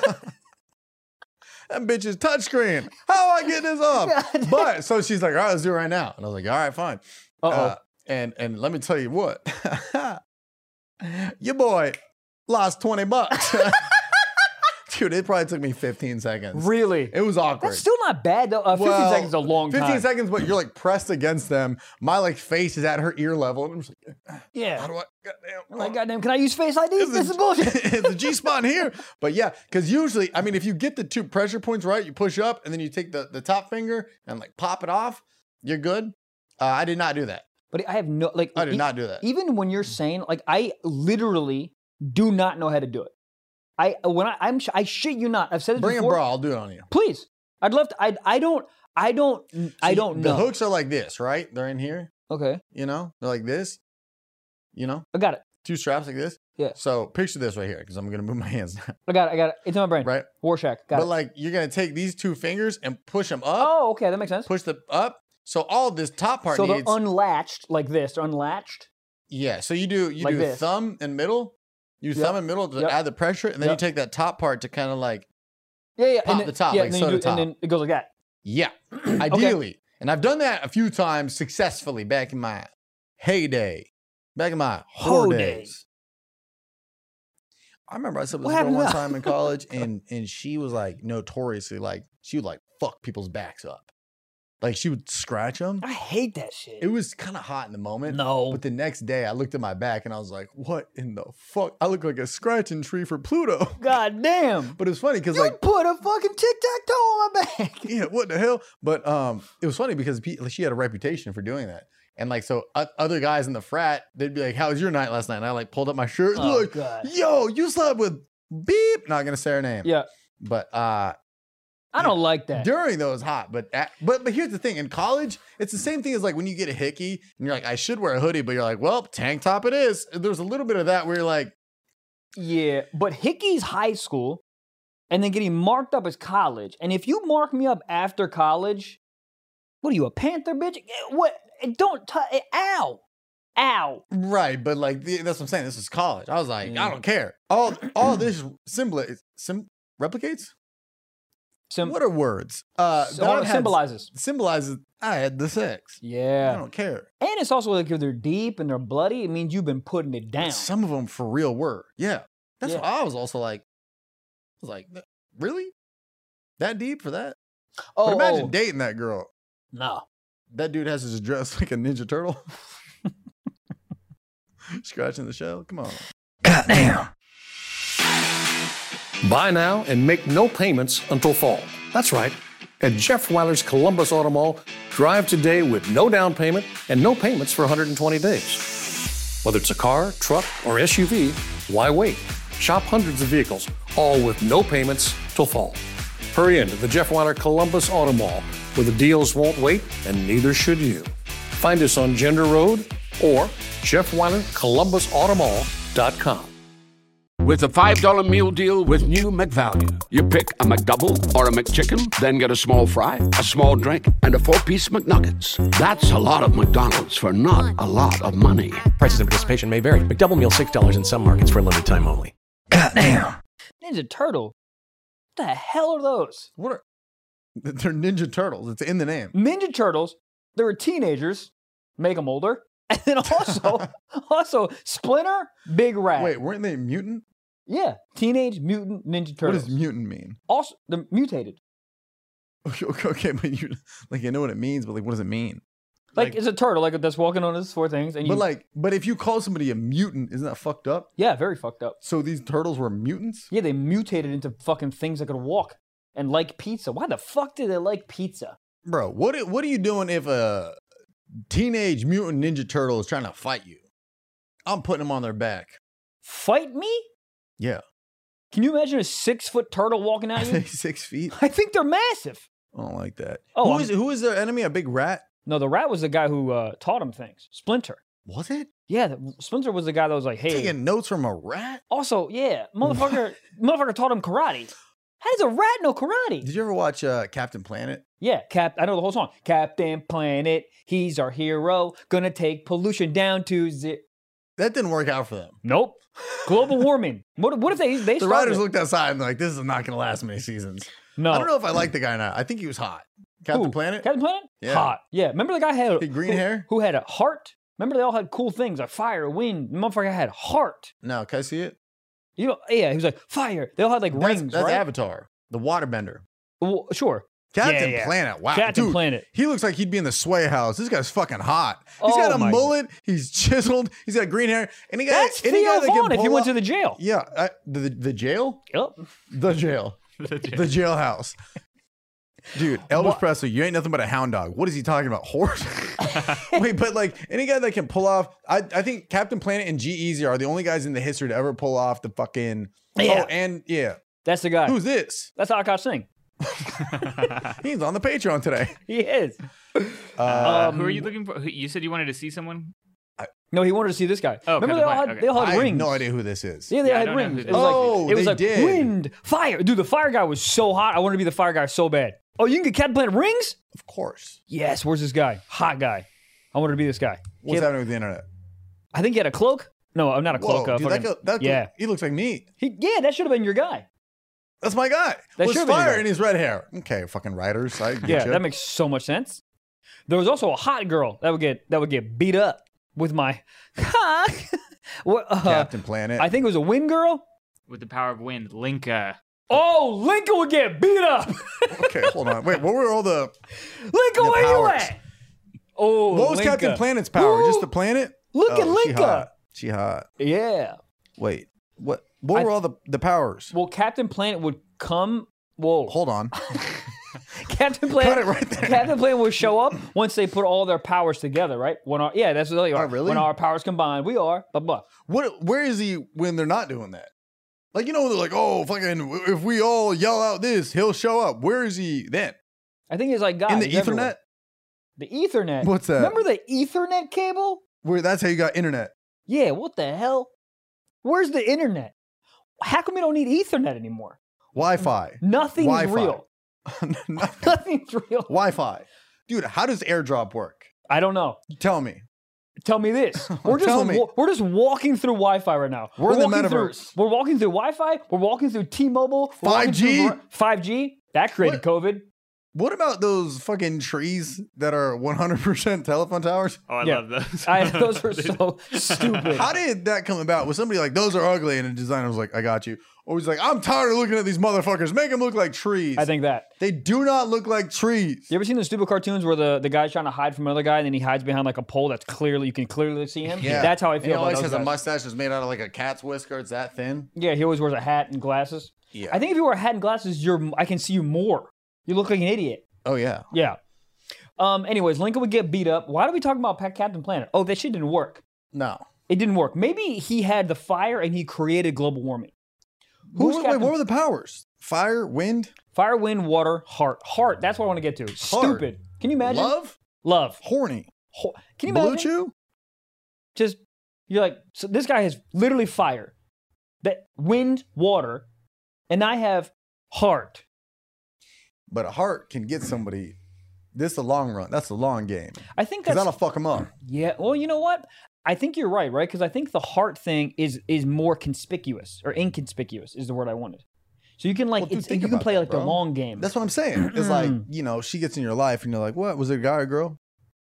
That bitch is touchscreen. How I get this off? God. But so she's like, all right, let's do it right now. And I was like, all right, fine. Uh-oh. Uh, and and let me tell you what, your boy lost twenty bucks. Dude, it probably took me fifteen seconds. Really? It was awkward. That's still not bad though. Uh, fifteen Well, seconds is a long time. fifteen seconds, but you're like pressed against them. My like face is at her ear level. And I'm just like, how Yeah. do I, goddamn. I'm like, goddamn, can I use Face I D? Is This the- is bullshit. is the G spot here? But yeah, because usually, I mean, if you get the two pressure points right, you push up and then you take the, the top finger and like pop it off, you're good. Uh, I did not do that. But I have no like. I did e- not do that. Even when you're saying like, I literally do not know how to do it. I when I I'm I shit you not. I've said this Bring a before. bra, I'll do it on you. Please. I'd love to. I I don't. I don't. I See, don't the know. hooks are like this, right? They're in here, Okay. you know? They're like this, you know? I got it. Two straps like this. Yeah. So picture this right here because I'm going to move my hands, I got it. I got it. It's in my brain. right? Warshak. Got But it. like you're going to take these two fingers and push them up, Oh, okay. That makes sense. push them up. So all this top part So they're needs. unlatched like this. They're unlatched. Yeah, so you do you Like do this. thumb and middle. You Yep. thumb and middle to Yep. add the pressure, and then Yep. you take that top part to kind of like Yeah, yeah. Pop and then, the top, Yeah, like and then you soda do, top. and then it goes like that. yeah, ideally. And I've done that a few times successfully back in my heyday, back in my whore Whole days. I remember I said with What this girl happened one now? time in college, and and she was like notoriously like she would like fuck people's backs up, like she would scratch them. I hate that shit. It was kind of hot in the moment. No. But the next day, I looked at my back and I was like, "What in the fuck? I look like a scratching tree for Pluto." God damn. But it was funny because You like, put a fucking tic tac toe on my back. yeah, what the hell? But um, it was funny because pe- she had a reputation for doing that. And like, so uh, other guys in the frat, they'd be like, "How was your night last night?" And I like pulled up my shirt. And Oh, they're like, God. "Yo, you slept with beep." Not gonna say her name. Yeah. But uh, I don't like that. during those hot. But at, but but here's the thing: in college, it's the same thing as like when you get a hickey and you're like, "I should wear a hoodie," but you're like, "Well, tank top it is." There's a little bit of that where you're like, Yeah, but Hickey's high school and then getting marked up as college. And if you mark me up after college, what are you, a Panther bitch? Eh, What? Eh, Don't touch. Ow. Ow. right, but like the, that's what I'm saying. This is college. I was like, Yeah. I don't care. All all this symbol sim replicates. Sim- What are words? Uh, so- that I've had- symbolizes. symbolizes I had the sex. I Yeah. don't care. And it's also like if they're deep and they're bloody, it means you've been putting it down. Some of them for real were. Yeah. That's Yeah. why I was also like, I was like, really? That deep for that? oh, but imagine oh, dating that girl. no. That dude has his dress like a Ninja Turtle. Scratching the shell. Come on. Buy now and make no payments until fall. That's right. At Jeff Weiler's Columbus Auto Mall, drive today with no down payment and no payments for one hundred twenty days. Whether it's a car, truck, or S U V, why wait? Shop hundreds of vehicles, all with no payments till fall. Hurry in to the Jeff Weiler Columbus Auto Mall, where the deals won't wait and neither should you. Find us on Gender Road or Jeff Weiler Columbus Auto Mall dot com. With a five dollar meal deal with new McValue. You pick a McDouble or a McChicken, then get a small fry, a small drink, and a four-piece McNuggets. That's a lot of McDonald's for not a lot of money. Prices and participation may vary. McDouble meal six dollars in some markets for a limited time only. Ninja Turtle. What the hell are those? What are they're Ninja Turtles? It's in the name. Ninja Turtles. They were teenagers. Make them older. And then also, also Splinter, Big Rat. Wait, weren't they mutant? Yeah. Teenage Mutant Ninja What Turtles. does mutant mean? Also, they're mutated. Okay, okay, okay, but you like I know what it means, but like what does it mean? Like, Like- it's a turtle, like that's walking on his four things. And you, But like, but if you call somebody a mutant, isn't that fucked up? yeah, very fucked up. So these turtles were mutants? Yeah, they mutated into fucking things that could walk and like pizza. Why the fuck did they like pizza? Bro, what are- what are you doing if a teenage mutant ninja turtle is trying to fight you? I'm putting them on their back. Fight me? Yeah. Can you imagine a six foot turtle walking Are at they you? six feet? I think they're massive. I don't like that. Oh, who I'm- is who is their enemy? A big rat? No, the rat was the guy who uh, taught him things. Splinter. Was it? Yeah, the, Splinter was the guy that was like, hey. Taking notes from a rat? Also, yeah, motherfucker, motherfucker taught him karate. How does a rat know karate? Did you ever watch uh, Captain Planet? Yeah, Cap. I know the whole song. Captain Planet, he's our hero. Gonna take pollution down to zero. That didn't work out for them. Nope. Global warming. What, what if they they The started writers it? looked outside and they're like, this is not going to last many seasons. No. I don't know if I like the guy or not. I think he was hot. Captain Who? Planet? Captain Planet? Yeah. Hot. Yeah. Remember the guy had He had green who, hair? who had a heart? Remember they all had cool things like fire, wind. The motherfucker had heart. No, can I see it? You know, yeah, he was like fire. They all had like That's, rings, that's right? Avatar, the waterbender. Well, sure. Captain Yeah, yeah. Planet. Wow. Captain Dude, Planet. He looks like he'd be in the Sway House. This guy's fucking hot. He's Oh got a my- mullet. He's chiseled. He's got green hair. Any guy, That's any guy Theo that can Vaughn if he pull went to off- the jail. Yeah, I, the the jail, Yep. the jail, the jailhouse. Dude, Elvis What? Presley, you ain't nothing but a hound dog. What is he talking about? Horse? Wait, but like any guy that can pull off, I, I think Captain Planet and G Easy are the only guys in the history to ever pull off the fucking. Yeah. Oh, and yeah, That's the guy. who's this? That's Akash Singh. He's on the Patreon today. He is. Uh, Um, Who are you looking for? Who- You said you wanted to see someone? No, he wanted to see this guy. Oh, Remember Captain they all Planet, had, okay. they all I had have rings. no idea who this is. Yeah, they Yeah, I had don't know rings. who It this was is. like, Oh, it was they like did. wind, fire. Dude, the fire guy was so hot. I wanted to be the fire guy so bad. Oh, you can get Captain Planet rings? Of course. Yes. Where's this guy? Hot guy. I wanted to be this guy. He What's had- happening with the internet? I think he had a cloak. No, I'm not a cloak. Whoa, uh, dude, that, fucking- guy- that, yeah. he looks like me. He, yeah, that should have been your guy. That's my guy. That With should've been your fire guy. in his red hair. Okay, fucking writers. I get Yeah, you. that makes so much sense. There was also a hot girl that would get that would get beat up with my cock. What, uh, Captain Planet. I think it was a wind girl. with the power of wind, Linka. Oh, Lincoln would get beat up. Okay, hold on. Wait, what were all the... Lincoln, The where you powers. at? Oh, What was Linka. Captain Planet's power? Ooh, Just the planet? Look at Oh, she Linka. hot. She hot. Yeah. Wait, what What I- were all the, the powers? Well, Captain Planet would come. Whoa. Hold on. Captain Planet. Cut it right there. Captain Planet will show up once they put all their powers together, right? When our yeah, that's what they are. Oh, really? When our powers combine, we are. Blah blah. What? Where is he when they're not doing that? Like, you know, they're like, oh, fucking, if we all yell out this, he'll show up. Where is he then? I think he's like God. In the he's everywhere. Ethernet? The Ethernet. What's that? Remember the Ethernet cable? Where that's how you got internet. Yeah. What the hell? Where's the internet? How come we don't need Ethernet anymore? Wi-Fi. Nothing's Wi-Fi. real. Nothing. Nothing's real. Wi-Fi. Dude, how does AirDrop work? I don't know. Tell me. Tell me this. We're just Tell me. wa- we're just walking through Wi-Fi right now. We're in the walking through- metaverse. We're walking through Wi-Fi. We're walking through T-Mobile. we're walking five G? through Ver- five G. That created COVID. What about those fucking trees that are one hundred percent telephone towers? Oh, I Yeah. love those. I, those are so stupid. How did that come about? Was somebody like, those are ugly, and the designer was like, I got you? Or he's like, I'm tired of looking at these motherfuckers. Make them look like trees. I think that. They do not look like trees. You ever seen the stupid cartoons where the, the guy's trying to hide from another guy and then he hides behind like a pole that's clearly, you can clearly see him? That's how I feel He about always those has guys. a mustache that's made out of like a cat's whisker. It's that thin. Yeah, he always wears a hat and glasses. Yeah. I think if you wear a hat and glasses, you're I can see you more. You look like an idiot. Oh, yeah. Yeah. Um. Anyways, Lincoln would get beat up. Why are we talking about Pa- Captain Planet? Oh, that shit didn't work. No. It didn't work. Maybe he had the fire and he created global warming. Who, Who's wait, Captain- what were the powers? Fire, wind, Fire, wind, water, heart. Heart. That's what I want to get to. Stupid. Can you imagine? love, Love. horny, Ho- Can you blue imagine? chew? Just you're like, so this guy has literally fire, that wind, water, and I have heart. But a heart can get somebody. This is the long run. That's the long game. I think Because that's that'll fuck them up. yeah. Well, you know what? I think you're right, right? Because I think the heart thing is is more conspicuous or inconspicuous is the word I wanted. So you can like Well, dude, it's, think you can about play that, like the bro. long game. That's what I'm saying. It's like, you know, she gets in your life and you're like, what? Was it a guy or a girl?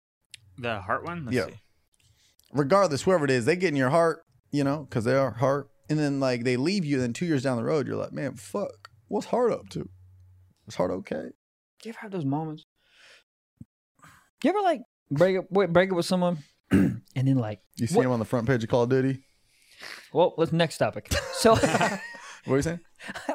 The heart one? Let's Yeah. see. Regardless, whoever it is, they get in your heart, you know, because they are heart. And then like they leave you. And then two years down the road, you're like, man, fuck. What's heart up to? Is heart okay? Do you ever have those moments? You ever like break up wait, break up with someone and then like You see What- him on the front page of Call of Duty? well, let's next topic. So What are you saying?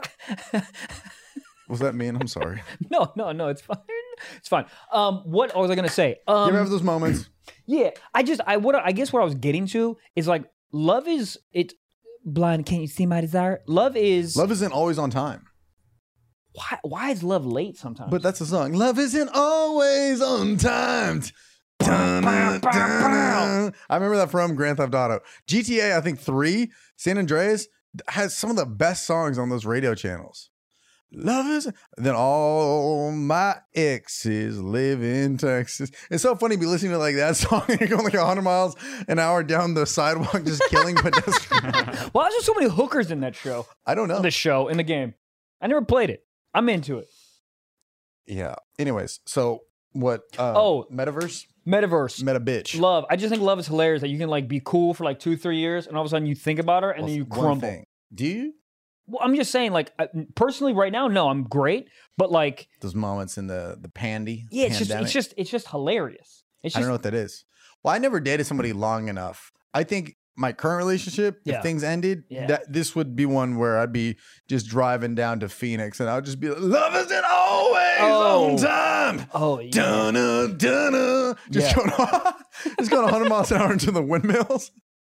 What's that mean? I'm sorry. no, no, no, it's fine. It's fine. Um, what was I gonna say? Um, You ever have those moments? Yeah, I just I what I guess what I was getting to is like love is it blind. Can't you see my desire? Love is Love isn't always on time. Why why is love late sometimes? But that's the song. Love isn't always on time. Dun-dun, dun-dun. I remember that from Grand Theft Auto. G T A, I think three, San Andreas has some of the best songs on those radio channels. Love is then all my exes live in Texas. It's so funny to be listening to like that song and you're going like one hundred miles an hour down the sidewalk just killing pedestrians. why is there so many hookers in that show? I don't know. The show in the game. I never played it. I'm into it. Yeah. Anyways, so what? Uh, Oh. Metaverse? Metaverse. Meta bitch. Love. I just think love is hilarious that you can like be cool for like two, three years, and all of a sudden you think about her, and Well, then you one crumble. thing. Do you? Well, I'm just saying, like I- personally, right now, no, I'm great, but like, Those moments in the the pandy. yeah, it's just, pandemic? it's just, it's just hilarious. It's I just, don't know what that is. Well, I never dated somebody long enough. I think my current relationship, Yeah. if things ended, Yeah. that this would be one where I'd be just driving down to Phoenix and I'd just be like, love isn't always Oh. on time. oh yeah. Dunna, dunna. Just Yeah. going just going one hundred miles an hour into the windmills.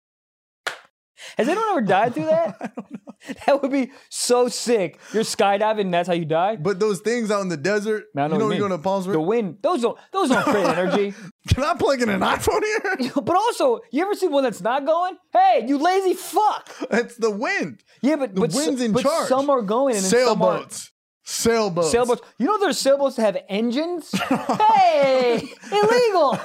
Has anyone ever died through that? I don't know. That would be so sick. You're skydiving, and that's how you die. But those things out in the desert, Man, I know you know, what when you you're mean. going to Palm The Springs. wind, those don't, those don't create energy. Can I plug in an iPhone here? But also, you ever see one that's not going? Hey, you lazy fuck. It's the wind. Yeah, but The but, wind's so- in but charge. some are going and then some are Sailboats. Sailboats. sailboats. You know there's sailboats that have engines. Hey, illegal.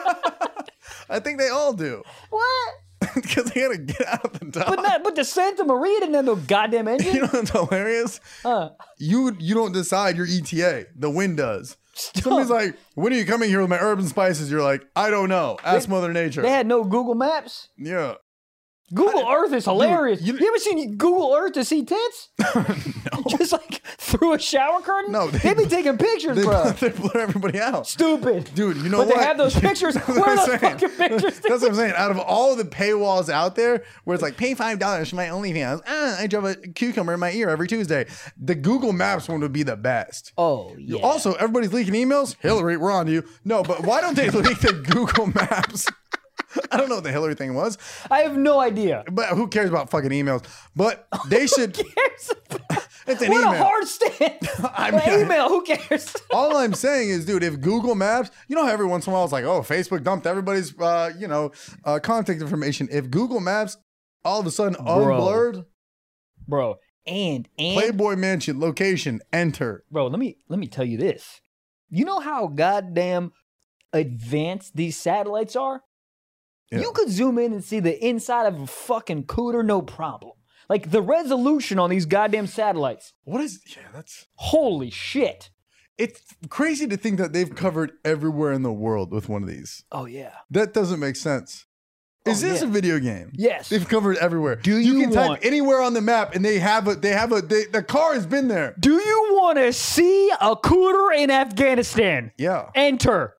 I think they all do. What? Because they gotta get out of the dock. But not, but the Santa Maria didn't have no goddamn engine. You know what's hilarious? Huh. You you don't decide your E T A. The wind does. Stop. Somebody's like, when are you coming here with my urban spices? You're like, I don't know. Ask Mother Nature. They had no Google Maps. Yeah. Google Earth is hilarious. you- you, ever seen Google Earth to see tits? No. Just like through a shower curtain? No, they, they- be taking pictures, They, bro. they blur everybody out. Stupid. Dude, you know but what? they have those pictures. That's Where what are I'm those saying. fucking pictures? That's what I'm saying. Out of all the paywalls out there, where it's like pay five dollars for my OnlyFans, ah, I drove a cucumber in my ear every Tuesday. The Google Maps one would be the best. Oh, yeah. Also, everybody's leaking emails. Hillary, we're on you. No, but why don't they leak the Google Maps? I don't know what the Hillary thing was, I have no idea. but who cares about fucking emails? But they should. Cares? It's an What email. a hard stand. I Well, mean, email, who cares? All I'm saying is, dude, if Google Maps, you know how every once in a while it's like, oh, Facebook dumped everybody's, uh, you know, uh, contact information. If Google Maps all of a sudden unblurred, Bro, and, and, Playboy Mansion location, enter. bro, let me, let me tell you this. You know how goddamn advanced these satellites are? Yeah. You could zoom in and see the inside of a fucking cooter, no problem. Like the resolution on these goddamn satellites. What is? Yeah, that's. Holy shit. It's crazy to think that they've covered everywhere in the world with one of these. Oh, yeah. That doesn't make sense. Is Oh, this yeah. a video game? Yes. They've covered everywhere. Do you can want- type anywhere on the map and they have a they have a they, the car has been there. Do you want to see a cooter in Afghanistan? Yeah. Enter.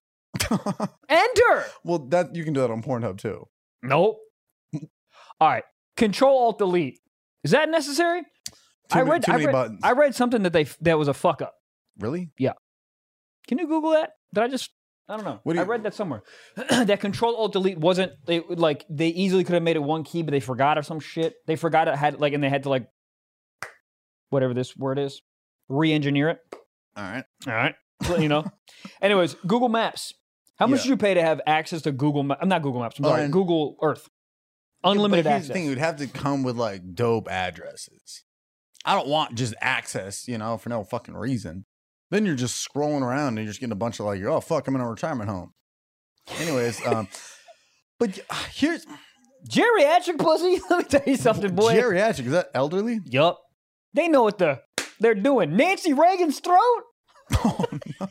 Enter. Well, that you can do that on Pornhub too. Nope. All right. Control Alt Delete. Is that necessary? Too I many- read. too I many read, buttons. I read something that they that was a fuck up. Really? Can you Google that? Did I just? I don't know. What do I you- read that somewhere. That Control Alt Delete wasn't. They like they easily could have made it one key, but they forgot or some shit. They forgot it had like, and they had to like whatever this word is, re-engineer it. All right. All right. So, you know. Anyways, Google Maps. How much Yeah. did you pay to have access to Google Maps? I'm not Google Maps. I'm Oh, sorry. and- Google Earth. Unlimited but here's access. the thing: it would have to come with like dope addresses. I don't want just access, you know, for no fucking reason. Then you're just scrolling around and you're just getting a bunch of like, oh fuck, I'm in a retirement home. Anyways, um, but uh, here's Geriatric pussy. Let me tell you something, boy. geriatric. Is that elderly? Yup. They know what the they're doing. Nancy Reagan's throat. Oh no.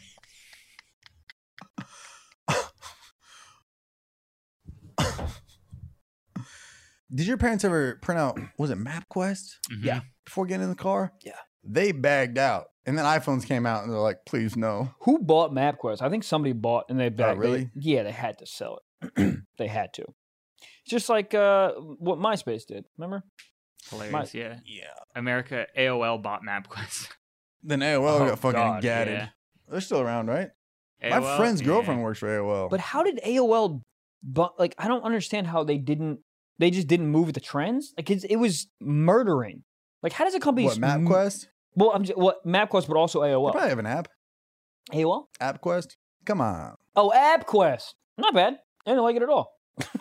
Did your parents ever print out, was it MapQuest? Mhm. Yeah. Before getting in the car? Yeah. They bagged out. And then iPhones came out and they're like, please no. Who bought MapQuest? I think somebody bought and they back. really? they- yeah, they had to sell it. They had to. It's just like uh, what MySpace did. Remember? Hilarious, yeah. Yeah. America, A O L bought MapQuest. Then A O L Oh, got fucking God, gatted. yeah. They're still around, right? A O My L, friend's yeah. Oh. girlfriend works for A O L. But how did A O L? But like, I don't understand how they didn't. They just didn't move with the trends. Like it's, it was murdering. Like how does a company? what, MapQuest? Well, I'm just, what MapQuest, but also A O They L. probably have an app. A O L. AppQuest? Come on. Oh, AppQuest. Not bad. I didn't like it at all.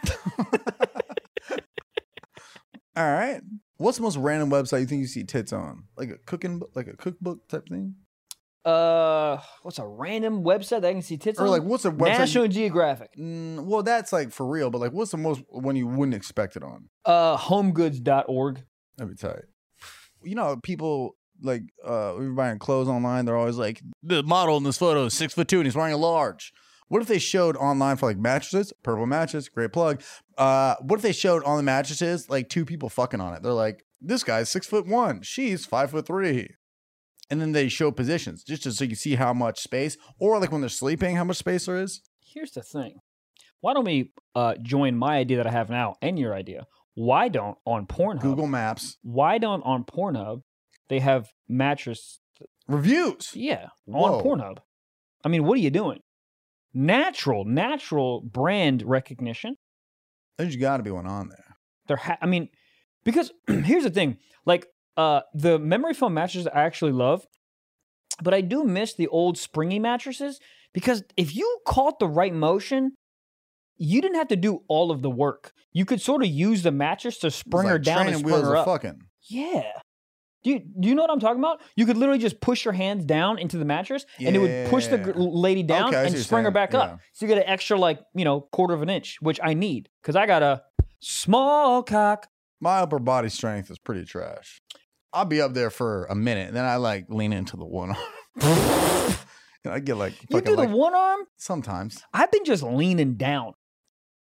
All right. What's the most random website you think you see tits on? Like a cooking, book, like a cookbook type thing, Uh, what's a random website that I can see tits or on? like what's a website? National Geographic. Mm, well, that's like for real, but like what's the most one you wouldn't expect it on? Uh, homegoods dot org. That'd be tight. You know, people like uh we were buying clothes online. They're always like, the model in this photo is six foot two and he's wearing a large. What if they showed online for like mattresses, Purple Mattress, great plug. Uh, what if they showed on the mattresses like two people fucking on it? They're like, this guy's six foot one, she's five foot three, and then they show positions just to, so you can see how much space, or like when they're sleeping, how much space there is. Here's the thing. Why don't we uh join my idea that I have now and your idea? Why don't on Pornhub? Google Maps Why don't on Pornhub they have mattress? reviews. Yeah, Whoa. on Pornhub. I mean, what are you doing? Natural, natural brand recognition. There's got to be one on there. There, ha- I mean, because here's the thing: like, uh, the memory foam mattresses I actually love, but I do miss the old springy mattresses because if you caught the right motion, you didn't have to do all of the work. You could sort of use the mattress to spring her It's like down and training spring wheels her of up. fucking. Yeah. Do you, do you know what I'm talking about? You could literally just push your hands down into the mattress and it would push the Yeah. gr- lady down Okay, I see and what you're spring her saying. back Yeah. up. So you get an extra, like, you know, quarter of an inch, which I need because I got a small cock. My upper body strength is pretty trash. I'll be up there for a minute, and then I like lean into the one arm. And I get like You fucking do the like one arm? sometimes. I've been just leaning down.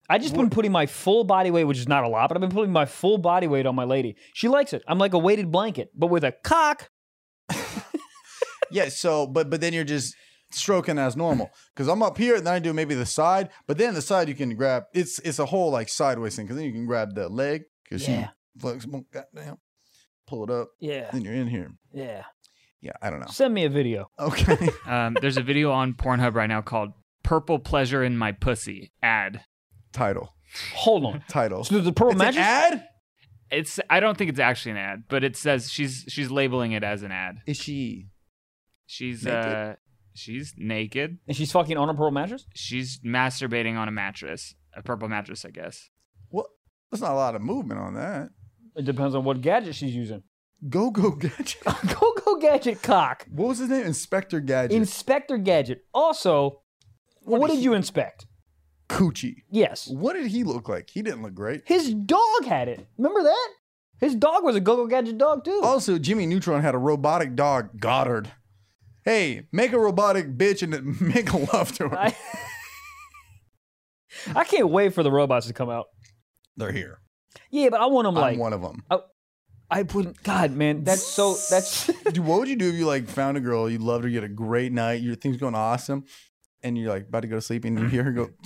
I just been putting my full body weight, which is not a lot, but I've been putting my full body weight on my lady. She likes it. I'm like a weighted blanket, but with a cock. Yeah, so, but but then you're just stroking as normal. Because I'm up here, and then I do maybe the side, but then the side you can grab, it's it's a whole like sideways thing, because then you can grab the leg, because Yeah. she flexible, goddamn, pull it up, Yeah. then you're in here. Yeah. Yeah, I don't know. Send me a video. Okay. Um, there's a video on Pornhub right now called "Purple Pleasure in My Pussy" ad. Title. Hold on. Title. So the purple It's an mattress? ad? It's I don't think it's actually an ad, but it says she's she's labeling it as an ad. Is she? She's Naked? uh she's naked. And she's fucking on a purple mattress? She's masturbating on a mattress, a purple mattress, I guess. What? There's not a lot of movement on that. It depends on what gadget she's using. Go Go Gadget. Go Go Gadget cock. What was his name? Inspector Gadget. Inspector Gadget. Also, what, did you inspect? Coochie. Yes. What did he look like? He didn't look great. His dog had it. Remember that? His dog was a Go Go Gadget dog too. Also, Jimmy Neutron had a robotic dog, Goddard. Hey, make a robotic bitch and make love to her. I, I can't wait for the robots to come out. They're here. Yeah, but I want them I'm like one of them. I wouldn't. God, man, that's so. That's Dude, what would you do if you like found a girl, you loved her, you had a great night, your thing's going awesome, and you're like about to go to sleep, and you hear her go,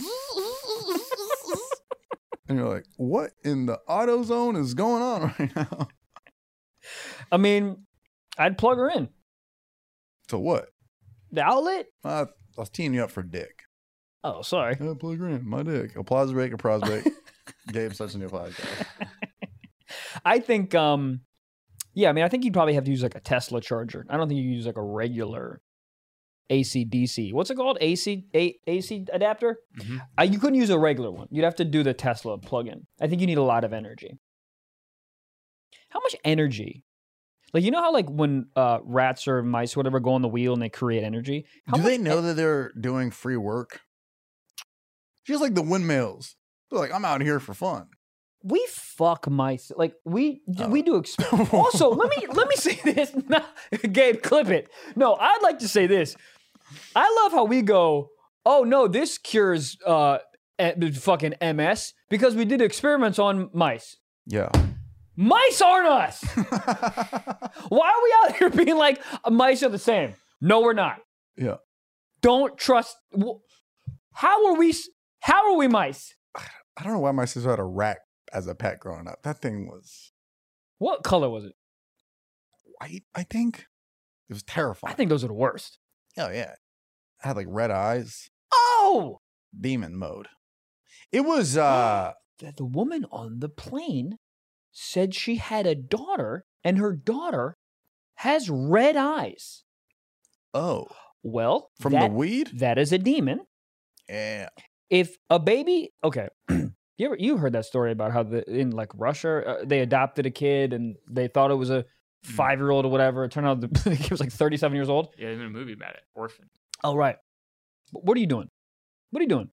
and you're like, what in the auto zone is going on right now? I mean, I'd plug her in So what? the outlet. Uh, I was teeing you up for dick. Oh, sorry. Yeah, plug her in, my dick. Applause break, applause break. Gabe, such a new podcast. I think. Um, yeah, I mean, I think you'd probably have to use like a Tesla charger. I don't think you could use like a regular A C D C. What's it called? A C A, AC adapter. Mm-hmm. Uh, you couldn't use a regular one. You'd have to do the Tesla plug-in. I think you need a lot of energy. How much energy? Like, you know how like when uh, rats or mice or whatever go on the wheel and they create energy? How Do much they know e- that they're doing free work? Just like the windmills. They're like, I'm out here for fun. we fuck mice? Like, we Oh. we do. Exp- also, let me let me say this. No, Gabe, clip it. No, I'd like to say this. I love how we go, oh no, this cures uh, eh, fucking M S because we did experiments on mice. Yeah. Mice aren't us. Why are we out here being like mice are the same? No, we're not. Yeah. Don't trust. wh- How are we? s- How are we mice? I don't know why my sister had a rat as a pet growing up. That thing was What color was it? white, I think. It was terrifying. I think those are the worst. Oh, yeah. It had like red eyes. Oh, Demon mode. It was, uh, the, the woman on the plane said she had a daughter, and her daughter has red eyes. oh, Well, from that, the weed? that is a demon. Yeah. If a baby, okay, you ever you heard that story about how the in like Russia uh, they adopted a kid and they thought it was a five year old or whatever. It turned out the kid was like thirty seven years old. Yeah, there's been a movie about it. Orphan. Oh right. But what are you doing? What are you doing?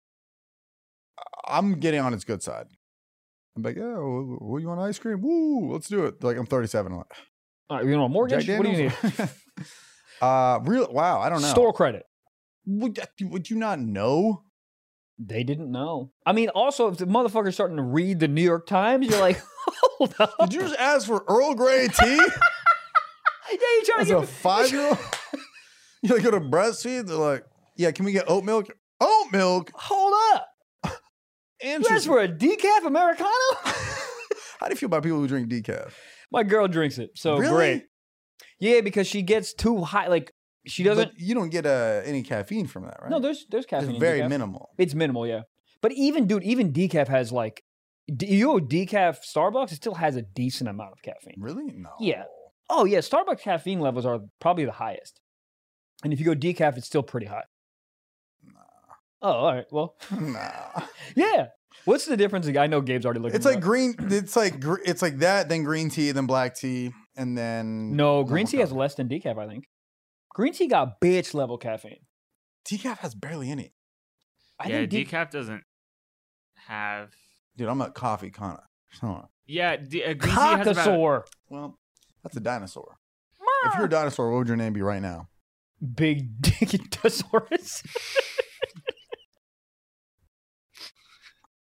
I'm getting on its good side. I'm like, yeah, what, what you want ice cream? Woo, let's do it. Like, I'm thirty-seven. I'm like, Uh, you know, a mortgage. Jack What do you need? Daniels? uh, real, wow, I don't know. Store credit. Would, would you not know? They didn't know. I mean, also, if the motherfucker's starting to read the New York Times, you're like, hold up. Did you just ask for Earl Grey tea? Yeah, you trying As to a get five year old? You like go to breastfeed? They're like, yeah, can we get oat milk? Oat milk? Hold up. You asked Interesting. for a decaf Americano? How do you feel about people who drink decaf? My girl drinks it, so Really? great. Yeah, because she gets too high. Like she doesn't. But you don't get uh, any caffeine from that, right? No, there's there's caffeine. it's in very decaf. minimal. It's minimal, yeah. But even dude, even decaf has like, d- you know, decaf Starbucks it still has a decent amount of caffeine. Really? No. Yeah. Oh yeah, Starbucks caffeine levels are probably the highest. And if you go decaf, it's still pretty high. Oh, all right. Well, Nah. yeah. What's the difference? I know Gabe's already looking. It's it like up. green. It's like gr- it's like that. Then green tea. Then black tea. And then No, green normal tea has coffee. less than decaf. I think. Green tea got bitch level caffeine. Decaf has barely any. I yeah, think de- decaf doesn't have. Dude, I'm a coffee kind of. Yeah, de- uh, green tea has about. Cockasaur. Well, that's a dinosaur. If you're a dinosaur, what would your name be right now? Big Dickosaurus.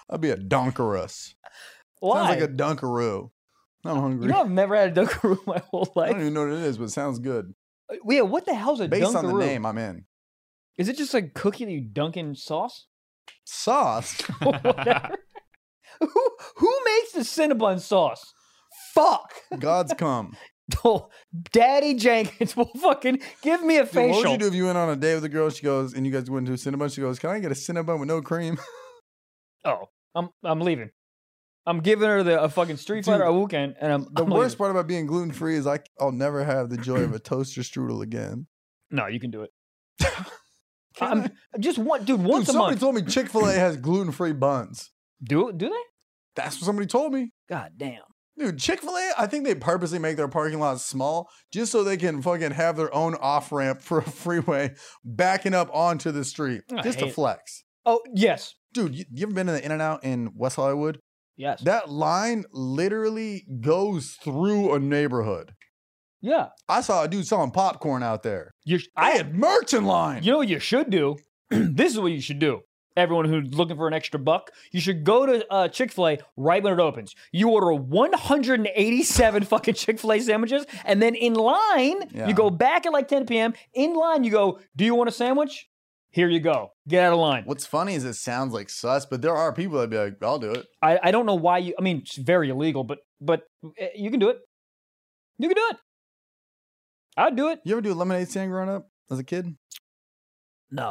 I'd be a Dunkaroo. Why? Sounds like a Dunkaroo. I'm hungry. You know, I've never had a Dunkaroo my whole I life. don't even know what it is, but it sounds good. Yeah, what the hell's a Based Dunkaroo? on the name, I'm in. Is it just a cookie that you dunk in sauce? Sauce. Whatever. who who makes the Cinnabon sauce? Fuck. God's come. Oh, Daddy Jenkins will fucking give me a Dude, facial. what would you do if you went on a date with a girl? She goes, and you guys went to a Cinnabon. She goes, "Can I get a Cinnabon with no cream?" Oh, I'm I'm leaving. I'm giving her the a fucking Street Fighter Dude, a weekend, and I'm The I'm worst leaving. part about being gluten free is I, I'll never have the joy of a toaster strudel again. No, you can do it. Can I'm, just one, dude. Once Dude, a somebody month. told me Chick-fil-A has gluten free buns. Do do they? That's what somebody told me. God damn. Dude, Chick-fil-A, I think they purposely make their parking lots small just so they can fucking have their own off-ramp for a freeway backing up onto the street. I Just to hate it. flex. Oh yes, Dude, you, you ever been to the In-N-Out in West Hollywood? yes. That line literally goes through a neighborhood. yeah. I saw a dude selling popcorn out there. You. I I. had merch in line. You know what you should do? This is what you should do. Everyone who's looking for an extra buck, you should go to uh, Chick-fil-A right when it opens. You order one hundred eighty-seven fucking Chick-fil-A sandwiches, and then in line, Yeah. you go back at like ten p.m. In line, you go, do you want a sandwich? Here you go. Get out of line. What's funny is it sounds like sus, but there are people that'd be like, I'll do it. I, I don't know why you, I mean, it's very illegal, but but eh, you can do it. You can do it. I'd do it. You ever do a lemonade stand growing up as a kid? No.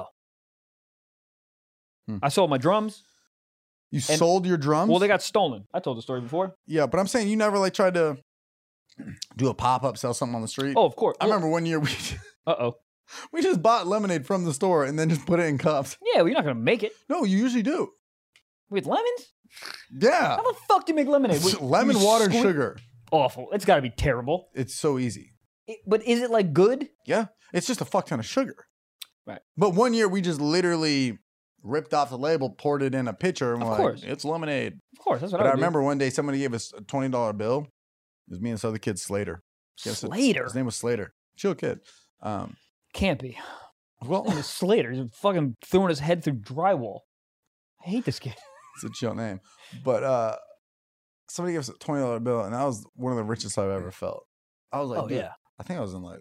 Hmm. I sold my drums. You And- sold your drums? Well, they got stolen. I told the story before. Yeah, but I'm saying you never like tried to do a pop up, sell something on the street. Oh, of course. I remember one year we Uh oh. we just bought lemonade from the store and then just put it in cups. Yeah, well, you're not gonna make it No, you usually do. with lemons. Yeah, How the fuck do you make lemonade? With- lemon you water and sque- sugar. Awful. It's got to be terrible. It's so easy. It- but is it like good? Yeah, it's just a fuck ton of sugar. Right. But one year we just literally ripped off the label, poured it in a pitcher, and Of we're course. like, it's lemonade. Of course, that's what But I, I would do. remember one day somebody gave us a twenty dollar bill. It was me and this other kid, Slater. Guess it- Slater His name was Slater. Chill kid. Um, can't be. well, His name is Slater. He's fucking throwing his head through drywall. I hate this kid. it's a chill name. But uh, somebody gave us a twenty dollar bill, and that was one of the richest I've ever felt. I was like, Oh dude, yeah. I think I was in like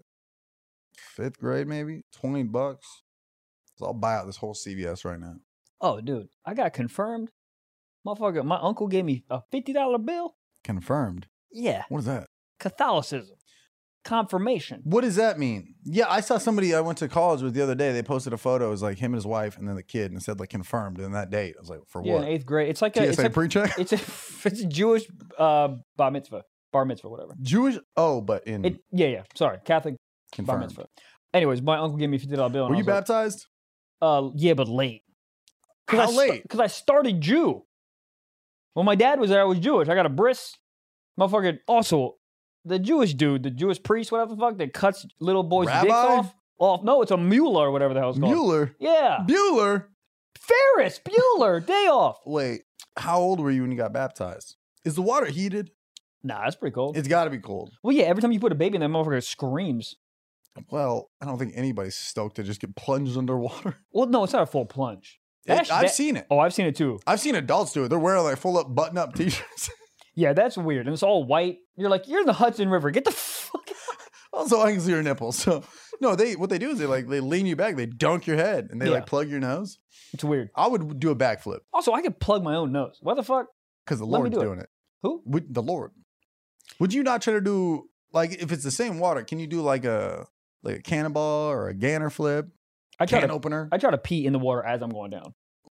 fifth grade, maybe twenty bucks. So I'll buy out this whole C V S right now. Oh dude, I got confirmed. Motherfucker, my uncle gave me a fifty dollar bill. Confirmed. Yeah, What is that? Catholicism, confirmation. What does that mean? Yeah, I saw somebody I went to college with the other day. They posted a photo. It was like him and his wife, and then the kid, and it said like confirmed in that date. I was like, for Yeah, what? in eighth grade. It's like a, it's T S A like, pre-check? it's a, it's a Jewish uh, bar mitzvah, bar mitzvah, whatever. Jewish? Oh, but in It, yeah, yeah. Sorry, Catholic bar confirmed. mitzvah. Anyways, my uncle gave me a fifty dollar bill. and Were I you was like, baptized? Uh, yeah, but late. How I sta- late? Because I started Jew. When my dad was there, I was Jewish. I got a bris. Motherfucker, also, the Jewish dude, the Jewish priest, whatever the fuck, that cuts little boys' dicks Rabbi? off. Off. No, it's a Mueller or whatever the hell it's called. Mueller? Yeah. Bueller? Ferris Bueller, day off. Wait, how old were you when you got baptized? Is the water heated? Nah, that's pretty cold. It's got to be cold. Well, yeah, every time you put a baby in, that motherfucker screams. Well, I don't think anybody's stoked to just get plunged underwater. Well, no, it's not a full plunge. That's- It- I've that- seen it. Oh, I've seen it too. I've seen adults do it. They're wearing like full up button up t-shirts. Yeah, that's weird. And it's all white. You're like, you're in the Hudson River. Get the fuck out. Also, I can see your nipples. So no, they what they do is they like they lean you back, they dunk your head, and they Yeah. like plug your nose. It's weird. I would do a backflip Also, I could plug my own nose. What the fuck? because the Let me Lord's do it. doing it. Who? Would, the Lord. Would you not try to do like if it's the same water? Can you do like a like a cannonball or a Ganner flip? I try Can to, opener? I try to pee in the water as I'm going down.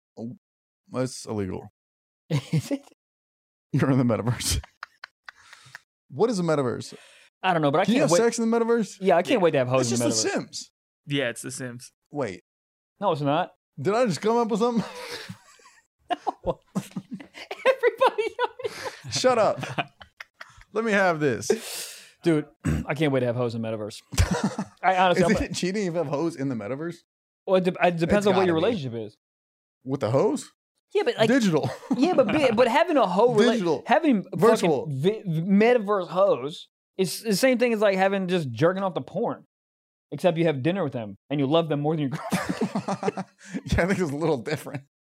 That's illegal. Is it? You're in the metaverse. What is a metaverse? I don't know, but I Can you can't have wait. sex in the metaverse? Yeah, I can't wait to have It's hoes in just the The metaverse. Sims. Yeah, it's The Sims. Wait, No, it's not. did I just come up with something? Everybody, Shut up. Let me have this. dude, I can't wait to have hoes in the metaverse. I honestly, Is I'm, it cheating if you have hoes in the metaverse? well, it, de- it depends It's on what your gotta be. relationship is. With the hose? Yeah, but like, Digital. yeah, but be, but having a hoe, rela- Digital. having Virtual. fucking vi- metaverse hoes is the same thing as like having just jerking off the porn, except you have dinner with them and you love them more than your girlfriend. Yeah, I think it's a little different.